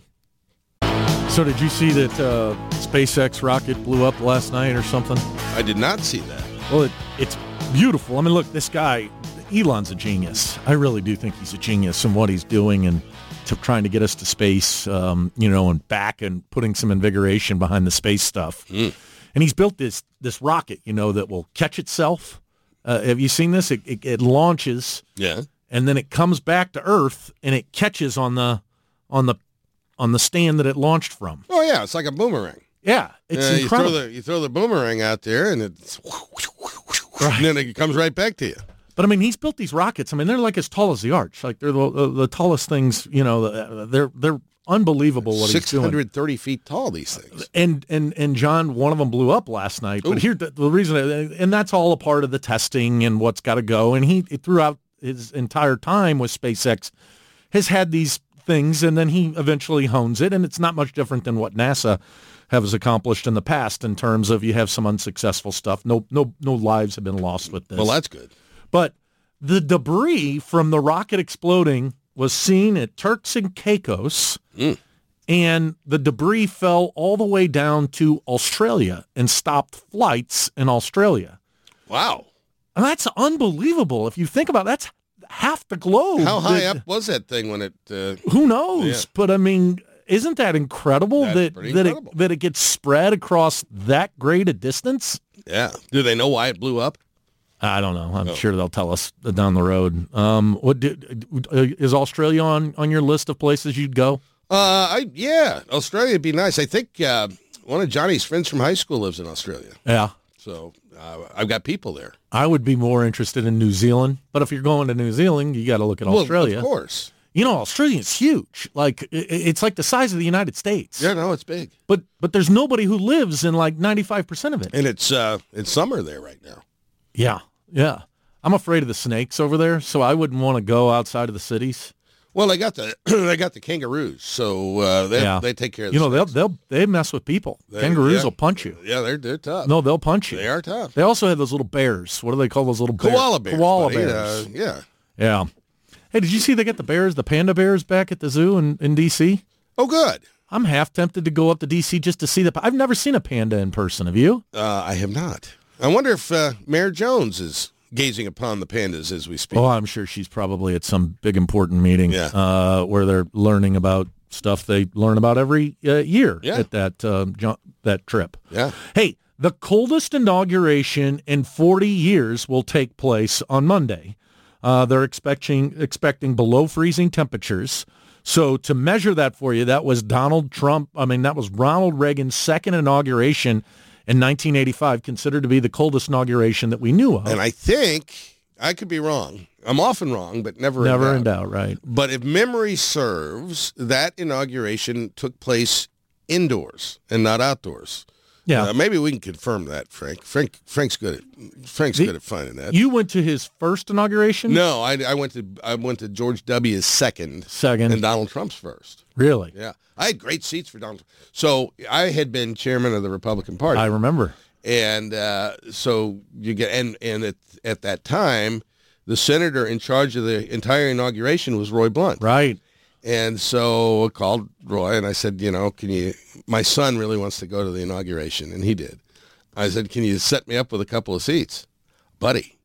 [SPEAKER 3] So did you see that uh, SpaceX rocket blew up last night or something?
[SPEAKER 4] I did not see that.
[SPEAKER 3] Well, it, it's beautiful. I mean, look, this guy, Elon's a genius. I really do think he's a genius in what he's doing and to trying to get us to space, um, you know, and back and putting some invigoration behind the space stuff. Mm. And he's built this this rocket, you know, that will catch itself. Uh, have you seen this? It, it, it launches,
[SPEAKER 4] yeah, and
[SPEAKER 3] then it comes back to Earth and it catches on the on the on the stand that it launched from.
[SPEAKER 4] Oh yeah, it's like a boomerang.
[SPEAKER 3] Yeah, it's
[SPEAKER 4] uh,
[SPEAKER 3] incredible.
[SPEAKER 4] You throw the you throw the boomerang out there and it's right. and then it comes right back to you.
[SPEAKER 3] But I mean, he's built these rockets. I mean, they're like as tall as the arch. Like they're the, the, the tallest things. You know, they're they're unbelievable. What he's doing.
[SPEAKER 4] six hundred thirty feet tall. These things.
[SPEAKER 3] And and and John, one of them blew up last night. Ooh. But here, the, the reason, and that's all a part of the testing and what's got to go. And he throughout his entire time with SpaceX has had these things, and then he eventually hones it. And it's not much different than what NASA has accomplished in the past in terms of you have some unsuccessful stuff. No no no lives have been lost with this.
[SPEAKER 4] Well, that's good.
[SPEAKER 3] But the debris from the rocket exploding was seen at Turks and Caicos, mm. and the debris fell all the way down to Australia and stopped flights in Australia.
[SPEAKER 4] Wow.
[SPEAKER 3] And that's unbelievable. If you think about it, that's half the globe.
[SPEAKER 4] How high
[SPEAKER 3] that,
[SPEAKER 4] up was that thing when it... Uh,
[SPEAKER 3] who knows? Yeah. But, I mean, isn't that incredible
[SPEAKER 4] that's
[SPEAKER 3] that that
[SPEAKER 4] incredible.
[SPEAKER 3] It, that it gets spread across that great a distance?
[SPEAKER 4] Yeah. Do they know why it blew up?
[SPEAKER 3] I don't know. I'm oh. sure they'll tell us down the road. Um, what did, is Australia on, on your list of places you'd go?
[SPEAKER 4] Uh, I yeah, Australia would be nice. I think uh, one of Johnny's friends from high school lives in Australia.
[SPEAKER 3] Yeah.
[SPEAKER 4] So uh, I've got people there.
[SPEAKER 3] I would be more interested in New Zealand, but if you're going to New Zealand, you got to look at Australia.
[SPEAKER 4] Well, of course.
[SPEAKER 3] You know, Australia is huge. Like it's like the size of the United States.
[SPEAKER 4] Yeah, no, it's big.
[SPEAKER 3] But but there's nobody who lives in like ninety-five percent of it.
[SPEAKER 4] And it's uh, it's summer there right now.
[SPEAKER 3] Yeah, yeah. I'm afraid of the snakes over there, so I wouldn't want to go outside of the cities.
[SPEAKER 4] Well, they got the they got the kangaroos, so uh, they yeah. they take care of the
[SPEAKER 3] You know,
[SPEAKER 4] snakes.
[SPEAKER 3] they'll they'll they mess with people. They, kangaroos
[SPEAKER 4] yeah.
[SPEAKER 3] will punch you.
[SPEAKER 4] Yeah, they're they're tough.
[SPEAKER 3] No, they'll punch you.
[SPEAKER 4] They are tough.
[SPEAKER 3] They also have those little bears. What do they call those little bears?
[SPEAKER 4] Koala bears.
[SPEAKER 3] Koala
[SPEAKER 4] buddy.
[SPEAKER 3] bears.
[SPEAKER 4] Uh, yeah.
[SPEAKER 3] Yeah. Hey, did you see they got the bears, the panda bears, back at the zoo in, in D C?
[SPEAKER 4] Oh, good.
[SPEAKER 3] I'm half tempted to go up to D C just to see the. I've never seen a panda in person. Have you?
[SPEAKER 4] Uh, I have not. I wonder if uh, Mayor Jones is gazing upon the pandas as we speak.
[SPEAKER 3] Oh, I'm sure she's probably at some big important meeting
[SPEAKER 4] yeah.
[SPEAKER 3] uh, where they're learning about stuff they learn about every uh, year
[SPEAKER 4] yeah.
[SPEAKER 3] at that uh, jo- that trip.
[SPEAKER 4] Yeah.
[SPEAKER 3] Hey, the coldest inauguration in forty years will take place on Monday. Uh, they're expecting expecting below freezing temperatures. So to measure that for you, that was Donald Trump. I mean, that was Ronald Reagan's second inauguration in nineteen eighty-five, considered to be the coldest inauguration that we knew of.
[SPEAKER 4] And I think, I could be wrong. I'm often wrong, but never in
[SPEAKER 3] Never
[SPEAKER 4] doubt.
[SPEAKER 3] in doubt, right.
[SPEAKER 4] But if memory serves, that inauguration took place indoors and not outdoors.
[SPEAKER 3] Yeah.
[SPEAKER 4] Uh, maybe we can confirm that, Frank. Frank Frank's good at Frank's
[SPEAKER 3] The-
[SPEAKER 4] good at finding that.
[SPEAKER 3] You went to his first inauguration?
[SPEAKER 4] no, I, I went to I went to George W.'s second,
[SPEAKER 3] Second.
[SPEAKER 4] and Donald Trump's first.
[SPEAKER 3] Really?
[SPEAKER 4] Yeah, I had great seats for Donald. So I had been chairman of the Republican Party,
[SPEAKER 3] I remember.
[SPEAKER 4] and uh, so you get and and at at that time, the senator in charge of the entire inauguration was Roy Blunt.
[SPEAKER 3] Right.
[SPEAKER 4] And so I called Roy and I said, you know, can you, my son really wants to go to the inauguration, and he did. I said, can you set me up with a couple of seats? Buddy,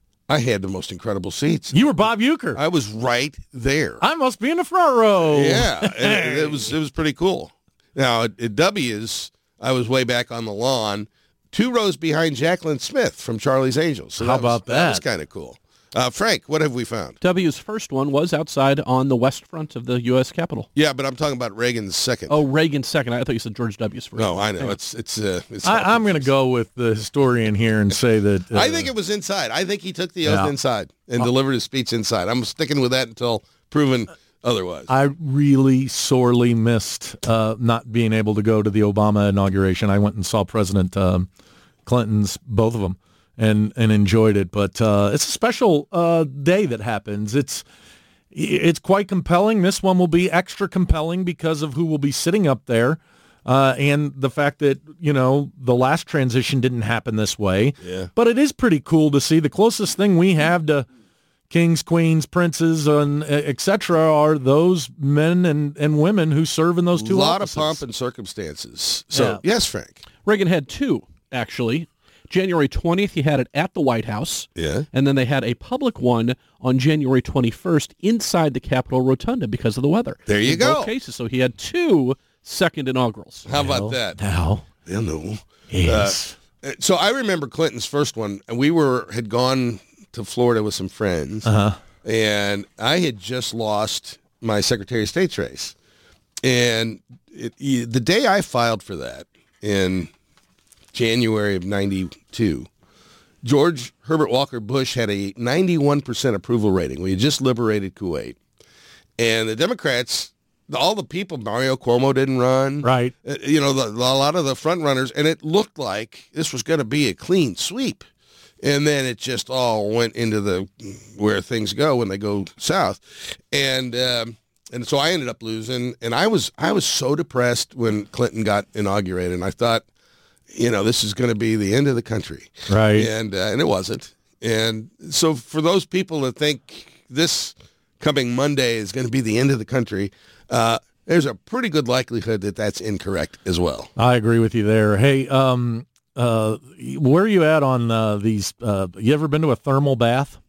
[SPEAKER 4] I had the most incredible seats.
[SPEAKER 3] You were Bob Euchre.
[SPEAKER 4] I was right there.
[SPEAKER 3] I must be in the front row.
[SPEAKER 4] Yeah, and it, it was it was pretty cool. Now, at, at W's, I was way back on the lawn, two rows behind Jacqueline Smith from Charlie's Angels. So
[SPEAKER 3] How
[SPEAKER 4] that was-
[SPEAKER 3] about
[SPEAKER 4] That
[SPEAKER 3] that?
[SPEAKER 4] was kind of cool. Uh, Frank, what have we found?
[SPEAKER 2] W's first one was outside on the west front of the U S Capitol.
[SPEAKER 4] Yeah, but I'm talking about Reagan's second.
[SPEAKER 2] Oh, Reagan's second. I thought you said George W.'s first.
[SPEAKER 4] No, I know. It's it's. Uh, it's
[SPEAKER 3] I, I'm going to go with the historian here and say that. Uh,
[SPEAKER 4] I think it was inside. I think he took the oath
[SPEAKER 3] Yeah.
[SPEAKER 4] inside and delivered his speech inside. I'm sticking with that until proven otherwise.
[SPEAKER 3] I really sorely missed uh, not being able to go to the Obama inauguration. I went and saw President um, Clinton's, both of them, and, and enjoyed it. But uh, it's a special uh, day that happens. It's it's quite compelling. This one will be extra compelling because of who will be sitting up there. Uh, and the fact that, you know, the last transition didn't happen this way.
[SPEAKER 4] Yeah.
[SPEAKER 3] But it is pretty cool to see. The closest thing we have to kings, queens, princes, and et cetera are those men and, and women who serve in those
[SPEAKER 4] A
[SPEAKER 3] two
[SPEAKER 4] lot
[SPEAKER 3] offices.
[SPEAKER 4] of pomp and circumstances. So,
[SPEAKER 3] Yeah.
[SPEAKER 4] yes, Frank.
[SPEAKER 2] Reagan had two, actually. January twentieth, he had it at the White House.
[SPEAKER 4] Yeah.
[SPEAKER 2] And then they had a public one on January twenty-first inside the Capitol Rotunda because of the weather.
[SPEAKER 4] There you
[SPEAKER 2] in
[SPEAKER 4] go.
[SPEAKER 2] both cases. So he had two second inaugurals.
[SPEAKER 4] How
[SPEAKER 3] Well,
[SPEAKER 4] about that?
[SPEAKER 3] Now,
[SPEAKER 4] They'll know.
[SPEAKER 3] yes.
[SPEAKER 4] Uh, so I remember Clinton's first one, and we were had gone to Florida with some friends,
[SPEAKER 3] Uh-huh.
[SPEAKER 4] and I had just lost my Secretary of State's race. And it, the day I filed for that in January of ninety-two, George Herbert Walker Bush had a ninety-one percent approval rating. We had just liberated Kuwait. And the Democrats, all the people, Mario Cuomo didn't run.
[SPEAKER 3] Right.
[SPEAKER 4] Uh, You know, the, a lot of the front runners, and it looked like this was going to be a clean sweep. And then it just all went into the where things go when they go south. And um, and so I ended up losing. And I was I was so depressed when Clinton got inaugurated. And I thought, you know, this is going to be the end of the country.
[SPEAKER 3] Right.
[SPEAKER 4] And, uh, and it wasn't. And so for those people that think this coming Monday is going to be the end of the country, uh, there's a pretty good likelihood that that's incorrect as well.
[SPEAKER 3] I agree with you there. Hey, um, uh, where are you at on uh, these? Uh, you ever been to a thermal bath?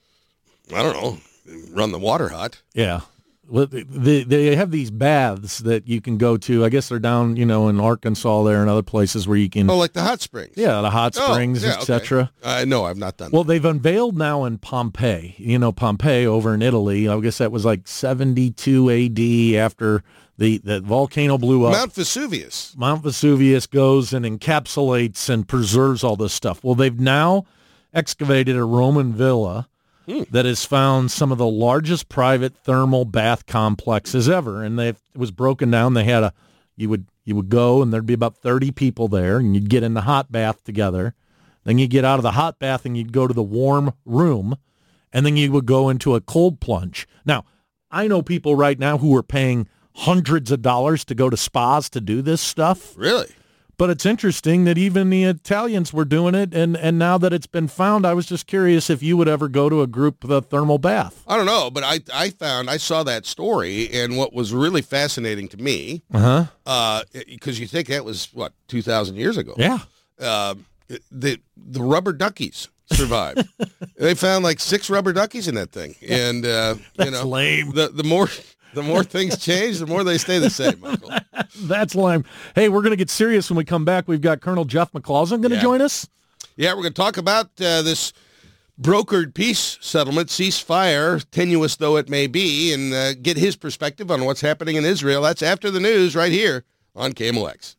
[SPEAKER 4] I don't know, run the water hot.
[SPEAKER 3] Yeah. Well, they, they have these baths that you can go to. I guess they're down, you know, in Arkansas there and other places where you can,
[SPEAKER 4] Oh, like the hot springs.
[SPEAKER 3] yeah, the hot
[SPEAKER 4] Oh,
[SPEAKER 3] springs,
[SPEAKER 4] yeah,
[SPEAKER 3] et cetera.
[SPEAKER 4] okay. Uh, no, I've not done
[SPEAKER 3] Well, they've unveiled now in Pompeii, you know, Pompeii over in Italy. I guess that was like seventy-two A D after the, the volcano blew
[SPEAKER 4] that.
[SPEAKER 3] up.
[SPEAKER 4] Mount Vesuvius.
[SPEAKER 3] Mount Vesuvius goes and encapsulates and preserves all this stuff. Well, they've now excavated a Roman villa
[SPEAKER 4] Hmm.
[SPEAKER 3] that has found some of the largest private thermal bath complexes ever. And they it was broken down. They had a you would you would go and there'd be about thirty people there, and you'd get in the hot bath together. Then you get out of the hot bath and you'd go to the warm room, and then you would go into a cold plunge. Now, I know people right now who are paying hundreds of dollars to go to spas to do this stuff.
[SPEAKER 4] Really?
[SPEAKER 3] But it's interesting that even the Italians were doing it, and, and now that it's been found, I was just curious if you would ever go to a group uh, thermal bath.
[SPEAKER 4] I don't know, but I I found I saw that story, and what was really fascinating to me,
[SPEAKER 3] Uh-huh.
[SPEAKER 4] uh, because you think that was what two thousand years ago.
[SPEAKER 3] Yeah.
[SPEAKER 4] Uh, the the rubber duckies survived. They found like six rubber duckies in that thing, and uh,
[SPEAKER 3] That's
[SPEAKER 4] you know,
[SPEAKER 3] lame.
[SPEAKER 4] The the more the more things change, the more they stay the same. Michael.
[SPEAKER 3] That's lame. Hey, we're going to get serious when we come back. We've got Colonel Jeff McCausland going to
[SPEAKER 4] Yeah.
[SPEAKER 3] join us.
[SPEAKER 4] Yeah, we're going to talk about uh, this brokered peace settlement, ceasefire, tenuous though it may be, and uh, get his perspective on what's happening in Israel. That's after the news right here on K M O X.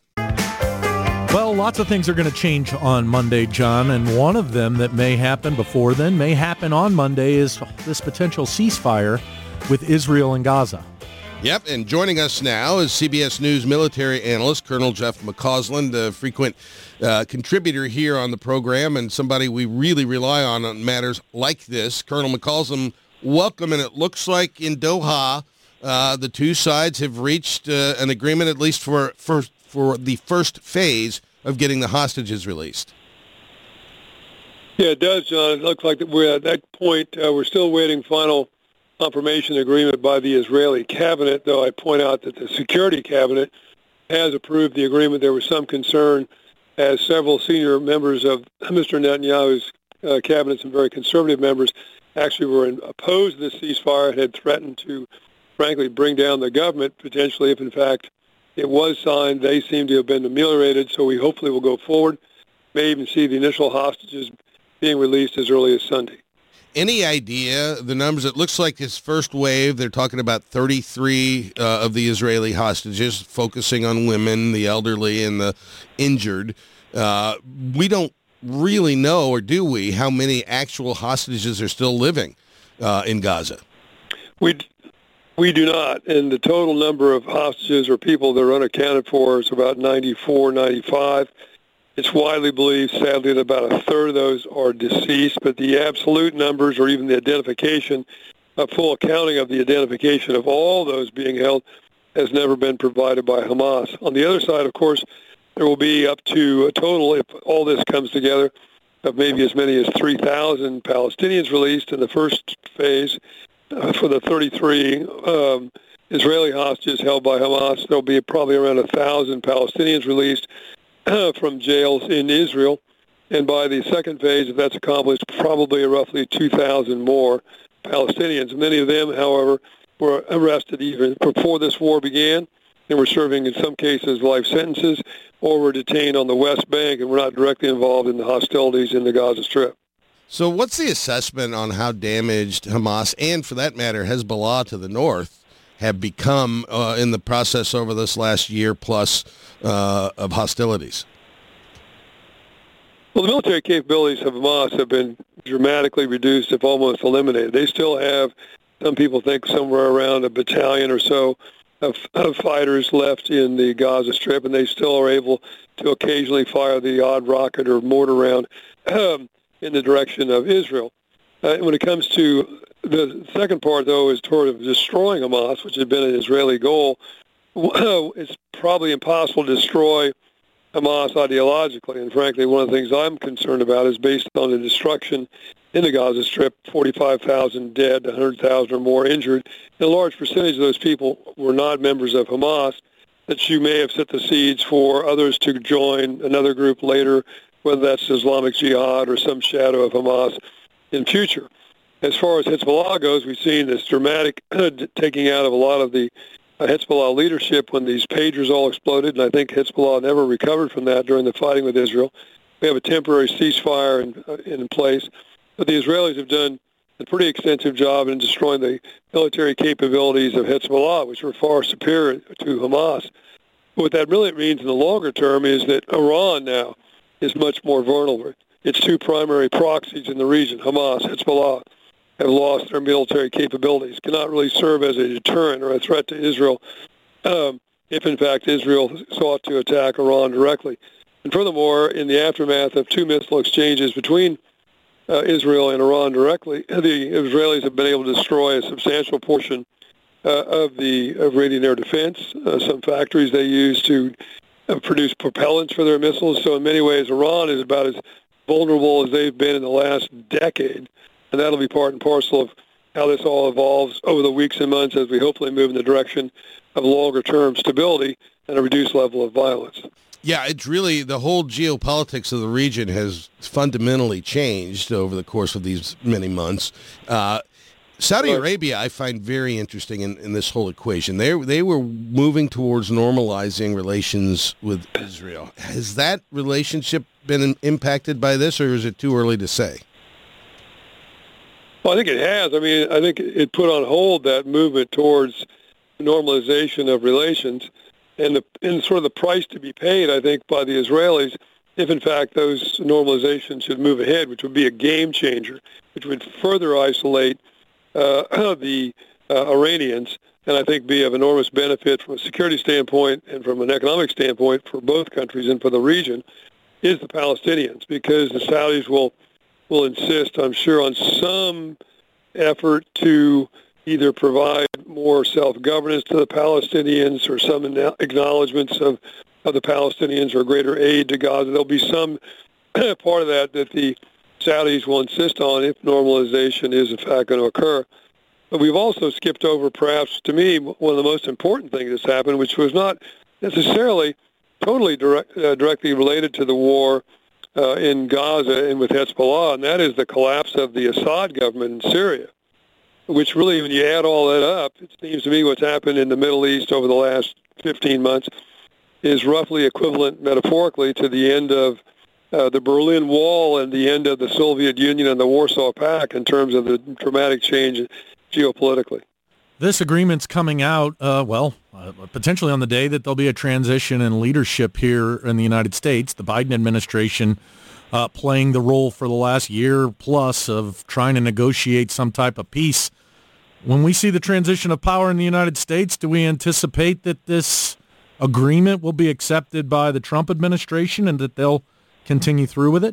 [SPEAKER 3] Well, lots of things are going to change on Monday, John, and one of them that may happen before then, may happen on Monday, is this potential ceasefire with Israel and Gaza.
[SPEAKER 4] Yep, and joining us now is C B S News military analyst Colonel Jeff McCausland, a frequent uh, contributor here on the program and somebody we really rely on on matters like this. Colonel McCausland, welcome, and it looks like in Doha uh, the two sides have reached uh, an agreement, at least for, for, for the first phase of getting the hostages released.
[SPEAKER 5] Yeah, it does, John. It looks like that we're at that point. Uh, we're still waiting final confirmation agreement by the Israeli cabinet, though I point out that the security cabinet has approved the agreement. There was some concern as several senior members of Mister Netanyahu's uh, cabinet, some very conservative members, actually were in, opposed to the ceasefire and had threatened to, frankly, bring down the government, potentially, if in fact it was signed. They seem to have been ameliorated, so we hopefully will go forward. May even see the initial hostages being released as early as Sunday.
[SPEAKER 4] Any idea the numbers? It looks like this first wave, they're talking about thirty-three uh, of the Israeli hostages, focusing on women, the elderly, and the injured. Uh, we don't really know, or do we, how many actual hostages are still living uh, in Gaza?
[SPEAKER 5] We we do not, and the total number of hostages or people that are unaccounted for is about ninety-four, ninety-five. It's widely believed, sadly, that about a third of those are deceased, but the absolute numbers or even the identification, a full accounting of the identification of all those being held has never been provided by Hamas. On the other side, of course, there will be up to a total, if all this comes together, of maybe as many as three thousand Palestinians released in the first phase. Uh, for the thirty-three um, Israeli hostages held by Hamas, there will be probably around one thousand Palestinians released from jails in Israel, and by the second phase, if that's accomplished, probably roughly two thousand more Palestinians. Many of them, however, were arrested even before this war began, and were serving, in some cases, life sentences, or were detained on the West Bank and were not directly involved in the hostilities in the Gaza Strip.
[SPEAKER 4] So what's the assessment on how damaged Hamas, and for that matter, Hezbollah to the north, have become uh, in the process over this last year plus uh, of hostilities?
[SPEAKER 5] Well, the military capabilities of Hamas have been dramatically reduced, if almost eliminated. They still have, some people think, somewhere around a battalion or so of, of fighters left in the Gaza Strip, and they still are able to occasionally fire the odd rocket or mortar round um, in the direction of Israel. Uh, when it comes to the second part, though, is toward of destroying Hamas, which had been an Israeli goal. It's probably impossible to destroy Hamas ideologically, and frankly, one of the things I'm concerned about is based on the destruction in the Gaza Strip, forty-five thousand dead, one hundred thousand or more injured, and a large percentage of those people were not members of Hamas, that you may have set the seeds for others to join another group later, whether that's Islamic Jihad or some shadow of Hamas in future. As far as Hezbollah goes, we've seen this dramatic taking out of a lot of the uh, Hezbollah leadership when these pagers all exploded, and I think Hezbollah never recovered from that during the fighting with Israel. We have a temporary ceasefire in, uh, in place, but the Israelis have done a pretty extensive job in destroying the military capabilities of Hezbollah, which were far superior to Hamas. What that really means in the longer term is that Iran now is much more vulnerable. Its two primary proxies in the region, Hamas, Hezbollah, have lost their military capabilities, cannot really serve as a deterrent or a threat to Israel um, if, in fact, Israel sought to attack Iran directly. And furthermore, in the aftermath of two missile exchanges between uh, Israel and Iran directly, the Israelis have been able to destroy a substantial portion uh, of the of Iranian air defense, uh, some factories they use to uh, produce propellants for their missiles. So in many ways, Iran is about as vulnerable as they've been in the last decade. And that'll be part and parcel of how this all evolves over the weeks and months as we hopefully move in the direction of longer-term stability and a reduced level of violence.
[SPEAKER 4] Yeah, it's really, the whole geopolitics of the region has fundamentally changed over the course of these many months. Uh, Saudi
[SPEAKER 5] right.
[SPEAKER 4] Arabia, I find very interesting in, in this whole equation. They, they were moving towards normalizing relations with Israel. Has that relationship been impacted by this, or is it too early to say?
[SPEAKER 5] Well, I think it has. I mean, I think it put on hold that movement towards normalization of relations, and the and sort of the price to be paid, I think, by the Israelis, if in fact those normalizations should move ahead, which would be a game changer, which would further isolate uh, the uh, Iranians and I think be of enormous benefit from a security standpoint and from an economic standpoint for both countries and for the region, is the Palestinians, because the Saudis will will insist, I'm sure, on some effort to either provide more self-governance to the Palestinians or some acknowledgments of, of the Palestinians or greater aid to Gaza. There'll be some part of that that the Saudis will insist on if normalization is in fact going to occur. But we've also skipped over, perhaps to me, one of the most important things that's happened, which was not necessarily totally direct, uh, directly related to the war uh, in Gaza and with Hezbollah, and that is the collapse of the Assad government in Syria, which really, when you add all that up, it seems to me what's happened in the Middle East over the last fifteen months is roughly equivalent, metaphorically, to the end of uh, the Berlin Wall and the end of the Soviet Union and the Warsaw Pact in terms of the dramatic change geopolitically.
[SPEAKER 3] This agreement's coming out, uh, well, uh, potentially on the day that there'll be a transition in leadership here in the United States. The Biden administration uh, playing the role for the last year plus of trying to negotiate some type of peace. When we see the transition of power in the United States, do we anticipate that this agreement will be accepted by the Trump administration and that they'll continue through with it?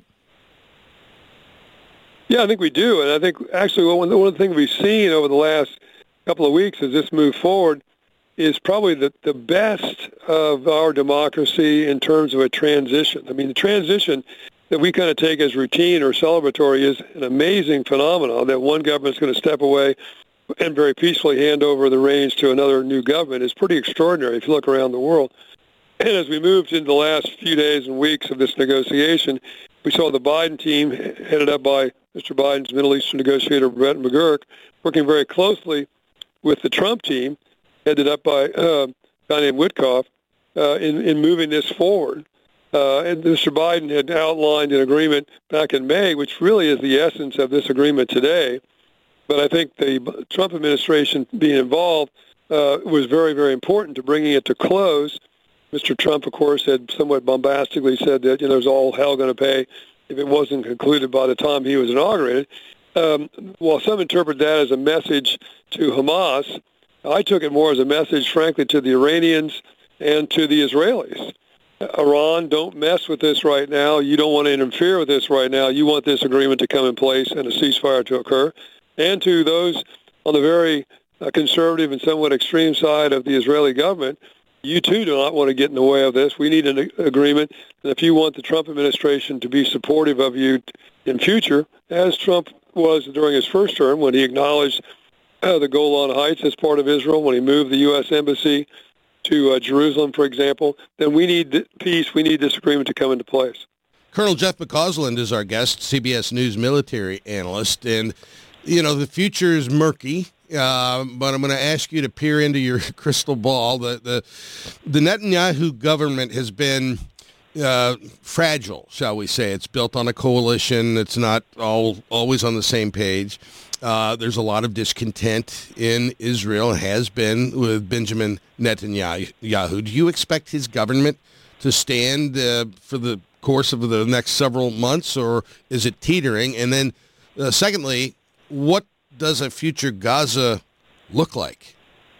[SPEAKER 5] Yeah, I think we do. And I think actually one of the things we've seen over the last couple of weeks as this moves forward is probably the, the best of our democracy in terms of a transition. I mean, the transition that we kind of take as routine or celebratory is an amazing phenomenon that one government's going to step away and very peacefully hand over the reins to another new government is pretty extraordinary if you look around the world. And as we moved into the last few days and weeks of this negotiation, we saw the Biden team, headed up by Mister Biden's Middle Eastern negotiator, Brett McGurk, working very closely with the Trump team, headed up by uh, a guy named Witkoff, uh, in, in moving this forward. Uh, and Mister Biden had outlined an agreement back in May, which really is the essence of this agreement today. But I think the Trump administration being involved uh, was very, very important to bringing it to close. Mister Trump, of course, had somewhat bombastically said that, you know, there's all hell going to pay if it wasn't concluded by the time he was inaugurated. Um, while some interpret that as a message to Hamas, I took it more as a message, frankly, to the Iranians and to the Israelis. Iran, don't mess with this right now. You don't want to interfere with this right now. You want this agreement to come in place and a ceasefire to occur. And to those on the very uh, conservative and somewhat extreme side of the Israeli government, you too do not want to get in the way of this. We need an agreement. And if you want the Trump administration to be supportive of you in future, as Trump was during his first term when he acknowledged uh, the Golan Heights as part of Israel, when he moved the U S embassy to uh, Jerusalem, for example, then we need peace. We need this agreement to come into place.
[SPEAKER 4] Colonel Jeff McCausland is our guest, C B S News military analyst. And, you know, the future is murky, uh, but I'm going to ask you to peer into your crystal ball. The, the, the Netanyahu government has been uh, fragile, shall we say. It's built on a coalition. It's not all always on the same page. Uh, there's a lot of discontent in Israel, has been, with Benjamin Netanyahu. Do you expect his government to stand uh, for the course of the next several months, or is it teetering? And then, uh, secondly, what does a future Gaza look like?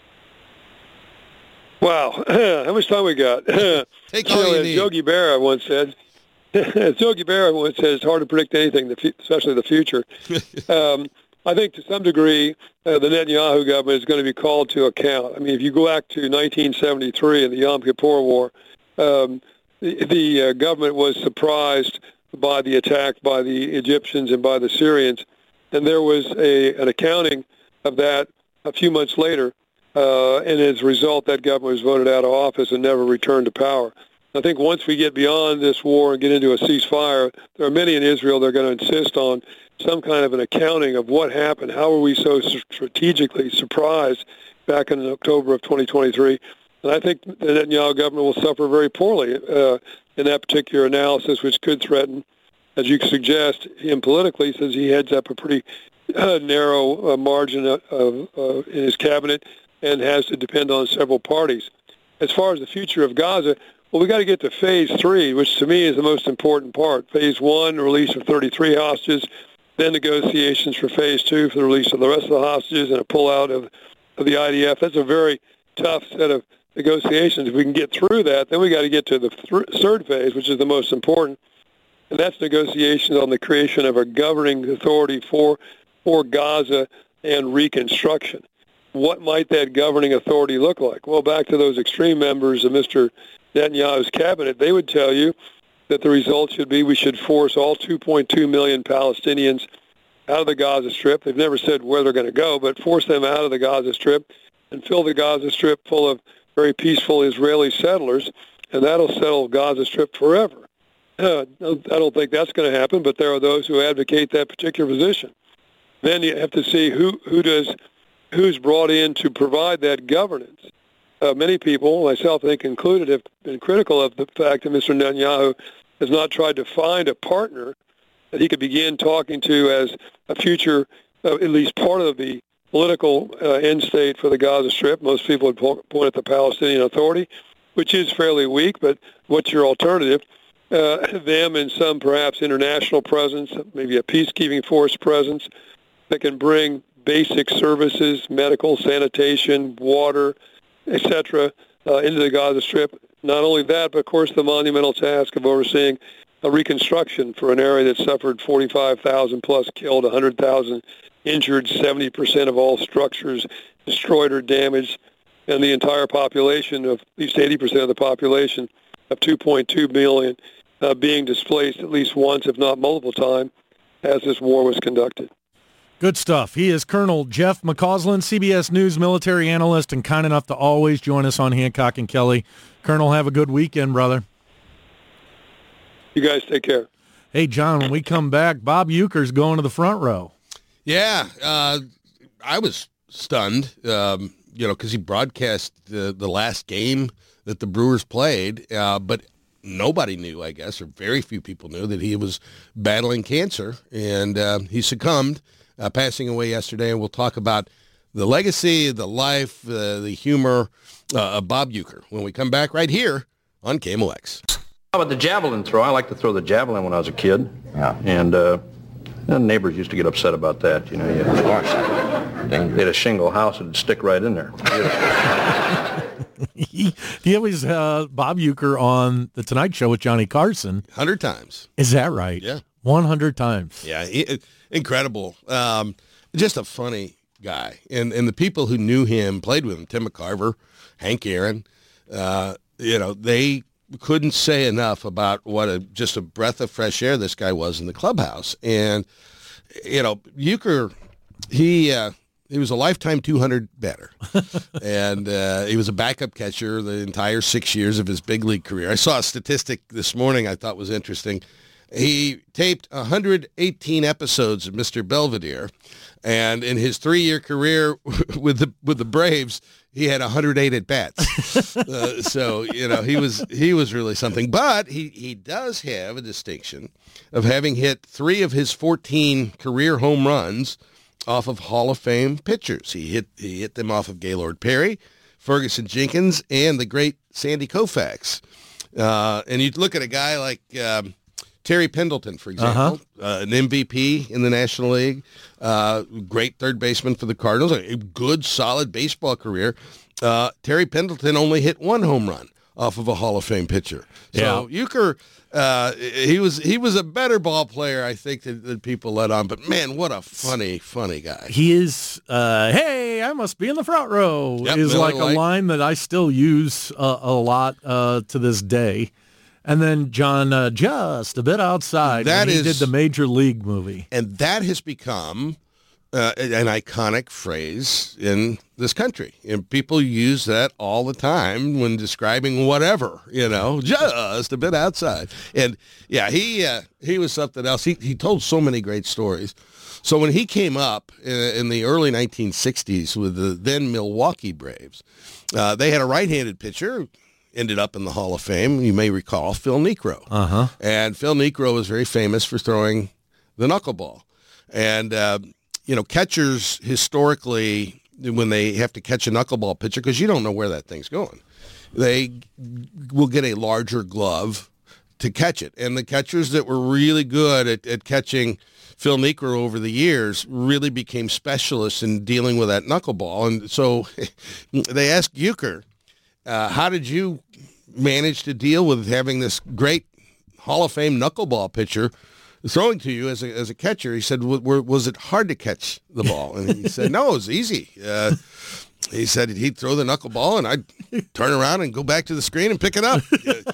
[SPEAKER 5] Wow, how much time we got?
[SPEAKER 4] Take all you, you need.
[SPEAKER 5] Yogi Berra once said, as Yogi Berra once said, it's hard to predict anything, especially the future. Um, I think to some degree, uh, the Netanyahu government is going to be called to account. I mean, if you go back to nineteen seventy-three and the Yom Kippur War, um, the, the uh, government was surprised by the attack by the Egyptians and by the Syrians, and there was a an accounting of that a few months later, uh, and as a result, that government was voted out of office and never returned to power. I think once we get beyond this war and get into a ceasefire, there are many in Israel that are going to insist on some kind of an accounting of what happened. How were we so strategically surprised back in October of twenty twenty-three? And I think the Netanyahu government will suffer very poorly uh, in that particular analysis, which could threaten, as you suggest, him politically, since he heads up a pretty uh, narrow uh, margin of, of, uh, in his cabinet and has to depend on several parties. As far as the future of Gaza, well, we got to get to phase three, which to me is the most important part. Phase one, the release of thirty-three hostages, then negotiations for phase two for the release of the rest of the hostages and a pullout of of the I D F. That's a very tough set of negotiations. If we can get through that, then we got to get to the th- third phase, which is the most important, and that's negotiations on the creation of a governing authority for for Gaza and reconstruction. What might that governing authority look like? Well, back to those extreme members of Mister Netanyahu's cabinet, they would tell you that the result should be we should force all two point two million Palestinians out of the Gaza Strip. They've never said where they're going to go, but force them out of the Gaza Strip and fill the Gaza Strip full of very peaceful Israeli settlers, and that'll settle Gaza Strip forever. Uh, I don't think that's going to happen, but there are those who advocate that particular position. Then you have to see who, who does, who's brought in to provide that governance. Uh, many people, myself I think included, have been critical of the fact that Mister Netanyahu has not tried to find a partner that he could begin talking to as a future, uh, at least part of the political uh, end state for the Gaza Strip. Most people would po- point at the Palestinian Authority, which is fairly weak, but what's your alternative? Uh, them and some perhaps international presence, maybe a peacekeeping force presence that can bring basic services, medical, sanitation, water, et cetera, uh, into the Gaza Strip. Not only that, but of course the monumental task of overseeing a reconstruction for an area that suffered forty-five thousand plus killed, one hundred thousand injured, seventy percent of all structures destroyed or damaged, and the entire population of at least eighty percent of the population of two point two million uh, being displaced at least once, if not multiple times, as this war was conducted.
[SPEAKER 3] Good stuff. He is Colonel Jeff McCausland, C B S News military analyst, and kind enough to always join us on Hancock and Kelly. Colonel, have a good weekend, brother.
[SPEAKER 5] You guys take care.
[SPEAKER 3] Hey, John, when we come back, Bob Uecker's going to the front row.
[SPEAKER 4] Yeah, uh, I was stunned, um, you know, because he broadcast the, the last game that the Brewers played, uh, but nobody knew, I guess, or very few people knew that he was battling cancer, and uh, he succumbed, uh, passing away yesterday, and we'll talk about the legacy, the life, uh, the humor uh, of Bob Uecker when we come back right here on K M O X.
[SPEAKER 6] How about the javelin throw? I liked to throw the javelin when I was a kid. Yeah. And, uh, and neighbors used to get upset about that. You know, you, of course. They had a shingle house, it'd stick right in there.
[SPEAKER 3] he, he was uh, Bob Uecker on The Tonight Show with Johnny Carson.
[SPEAKER 4] one hundred times.
[SPEAKER 3] Is that right?
[SPEAKER 4] Yeah.
[SPEAKER 3] one hundred times.
[SPEAKER 4] Yeah, he, incredible. Um, just a funny guy. And and the people who knew him, played with him, Tim McCarver, Hank Aaron, uh, you know, they couldn't say enough about what a just a breath of fresh air this guy was in the clubhouse. And, you know, Uecker, he uh, he was a lifetime two hundred batter. and uh, he was a backup catcher the entire six years of his big league career. I saw a statistic this morning I thought was interesting. He taped one hundred eighteen episodes of Mister Belvedere, and in his three-year career with the with the Braves, he had one hundred eight at bats. uh, so you know he was he was really something. But he he does have a distinction of having hit three of his fourteen career home runs off of Hall of Fame pitchers. He hit he hit them off of Gaylord Perry, Ferguson Jenkins, and the great Sandy Koufax. Uh, and you look at a guy like um, Terry Pendleton, for example, uh-huh. uh, an M V P in the National League, uh, great third baseman for the Cardinals, a good, solid baseball career. Uh, Terry Pendleton only hit one home run off of a Hall of Fame pitcher. So yeah. Uecker, uh, he was he was a better ball player, I think, than, than people let on. But, man, what a funny, funny guy.
[SPEAKER 3] He is, uh, hey, I must be in the front row, yep, is like a line that I still use uh, a lot uh, to this day. And then John, uh, just a bit outside,
[SPEAKER 4] that
[SPEAKER 3] when he
[SPEAKER 4] is,
[SPEAKER 3] did the Major League movie.
[SPEAKER 4] And that has become uh, an iconic phrase in this country. And people use that all the time when describing whatever, you know, just a bit outside. And, yeah, he uh, he was something else. He, he told so many great stories. So when he came up in, in the early nineteen sixties with the then Milwaukee Braves, uh, they had a right-handed pitcher, ended up in the Hall of Fame. You may recall Phil Niekro.
[SPEAKER 3] Uh-huh.
[SPEAKER 4] And Phil Niekro was very famous for throwing the knuckleball. And, uh, you know, catchers historically, when they have to catch a knuckleball pitcher, because you don't know where that thing's going, they will get a larger glove to catch it. And the catchers that were really good at, at catching Phil Niekro over the years really became specialists in dealing with that knuckleball. And so they asked Uecker, uh, how did you manage to deal with having this great Hall of Fame knuckleball pitcher throwing to you as a, as a catcher? He said, w- was it hard to catch the ball? And he said, no, it was easy. Uh, he said he'd throw the knuckleball, and I'd turn around and go back to the screen and pick it up.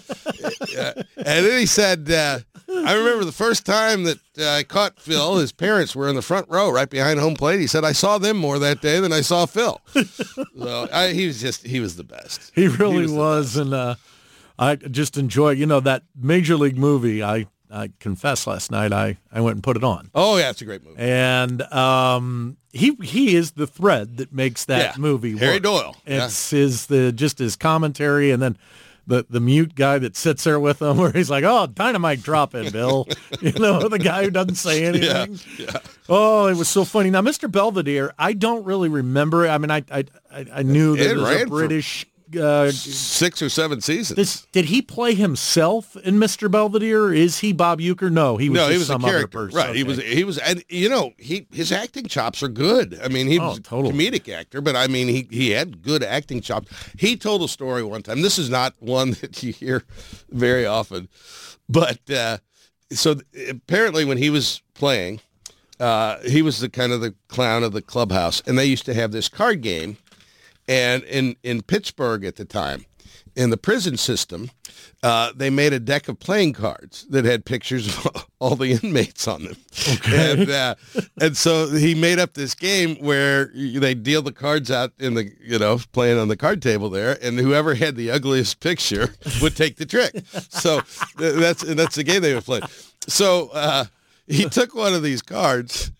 [SPEAKER 4] uh, and then he said, uh, I remember the first time that uh, I caught Phil, his parents were in the front row right behind home plate. He said, I saw them more that day than I saw Phil. So I, he was just, he was the best.
[SPEAKER 3] He really
[SPEAKER 4] he was.
[SPEAKER 3] was. And uh, I just enjoy, you know, that Major League movie. I, I confess last night I, I went and put it on.
[SPEAKER 4] Oh, yeah, it's a great movie.
[SPEAKER 3] And um, he he is the thread that makes that
[SPEAKER 4] yeah.
[SPEAKER 3] movie work.
[SPEAKER 4] Harry Doyle.
[SPEAKER 3] It's yeah. his, the, just his commentary, and then the, the mute guy that sits there with him where he's like, oh, dynamite drop it, Bill. You know, the guy who doesn't say anything.
[SPEAKER 4] Yeah. Yeah.
[SPEAKER 3] Oh, it was so funny. Now, Mister Belvedere, I don't really remember. I mean, I I, I, I knew that
[SPEAKER 4] it
[SPEAKER 3] it was
[SPEAKER 4] ran
[SPEAKER 3] a British... Uh,
[SPEAKER 4] six or seven seasons.
[SPEAKER 3] This, did he play himself in Mister Belvedere? Is he Bob Uecker? No, he was
[SPEAKER 4] no,
[SPEAKER 3] just
[SPEAKER 4] he was
[SPEAKER 3] some
[SPEAKER 4] a character.
[SPEAKER 3] other person.
[SPEAKER 4] Right.
[SPEAKER 3] Okay.
[SPEAKER 4] He was he was and you know, he his acting chops are good. I mean, he was
[SPEAKER 3] Oh, totally.
[SPEAKER 4] a comedic actor, but I mean he, he had good acting chops. He told a story one time. This is not one that you hear very often. But uh, so apparently when he was playing, uh, he was the kind of the clown of the clubhouse, and they used to have this card game. And in, in Pittsburgh at the time, in the prison system, uh, they made a deck of playing cards that had pictures of all the inmates on them. Okay. And, uh, and so he made up this game where they deal the cards out in the, you know, playing on the card table there, and whoever had the ugliest picture would take the trick. So that's that's the game they would play. So uh, he took one of these cards,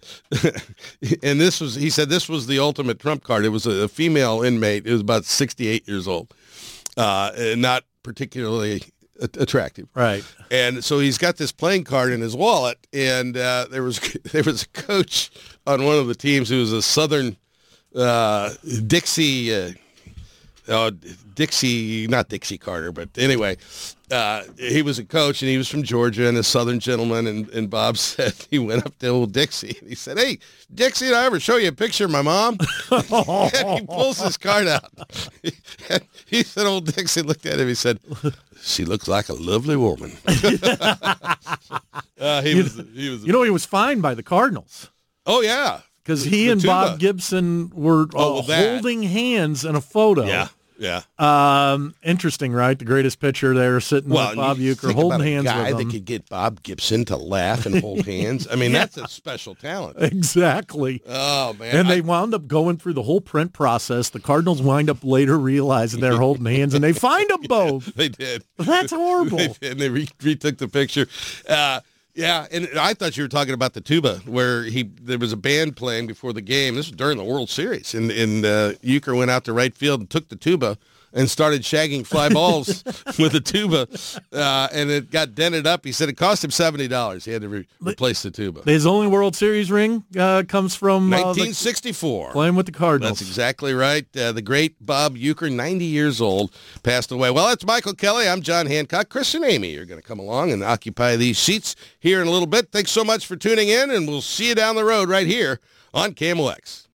[SPEAKER 4] and this was, he said this was the ultimate trump card. It was a, a female inmate. It was about sixty-eight years old, uh, and not particularly a- attractive.
[SPEAKER 3] Right.
[SPEAKER 4] And so he's got this playing card in his wallet, and uh, there was there was a coach on one of the teams who was a Southern uh, Dixie, uh, uh, Dixie, not Dixie Carter, but anyway, uh, he was a coach, and he was from Georgia and a Southern gentleman, and, and Bob said he went up to old Dixie, and he said, hey, Dixie, did I ever show you a picture of my mom? And he pulls his card out. And he said, old Dixie looked at him, he said, she looks like a lovely woman. uh, he, was, he was.
[SPEAKER 3] You know, he was fined by the Cardinals.
[SPEAKER 4] Oh, yeah.
[SPEAKER 3] Because
[SPEAKER 4] The-
[SPEAKER 3] he
[SPEAKER 4] the
[SPEAKER 3] and
[SPEAKER 4] tuba.
[SPEAKER 3] Bob Gibson were
[SPEAKER 4] Oh,
[SPEAKER 3] uh,
[SPEAKER 4] well, that.
[SPEAKER 3] holding hands in a photo.
[SPEAKER 4] Yeah, yeah.
[SPEAKER 3] Um, interesting, right? The greatest pitcher there sitting with Bob
[SPEAKER 4] you
[SPEAKER 3] Uecker
[SPEAKER 4] think
[SPEAKER 3] holding
[SPEAKER 4] about
[SPEAKER 3] hands
[SPEAKER 4] a guy
[SPEAKER 3] with
[SPEAKER 4] that
[SPEAKER 3] him.
[SPEAKER 4] could get Bob Gibson to laugh and hold hands. I mean, that's a special talent.
[SPEAKER 3] Exactly.
[SPEAKER 4] Oh, man.
[SPEAKER 3] And
[SPEAKER 4] I-
[SPEAKER 3] they wound up going through the whole print process. The Cardinals wind up later realizing they're holding hands, and they find them both.
[SPEAKER 4] They did.
[SPEAKER 3] That's horrible.
[SPEAKER 4] They did, and they re- retook the picture. Uh, yeah, and I thought you were talking about the tuba, where he there was a band playing before the game. This was during the World Series, and, and uh, Uecker went out to right field and took the tuba and started shagging fly balls with the tuba, uh, and it got dented up. He said it cost him seventy dollars. He had to re- replace the tuba.
[SPEAKER 3] His only World Series ring uh, comes from uh, the-
[SPEAKER 4] nineteen sixty-four.
[SPEAKER 3] playing with the Cardinals.
[SPEAKER 4] That's exactly right. Uh, the great Bob Uecker, ninety years old, passed away. Well, that's Michael Kelly. I'm John Hancock. Chris and Amy are going to come along and occupy these seats here in a little bit. Thanks so much for tuning in, and we'll see you down the road right here on K M O X.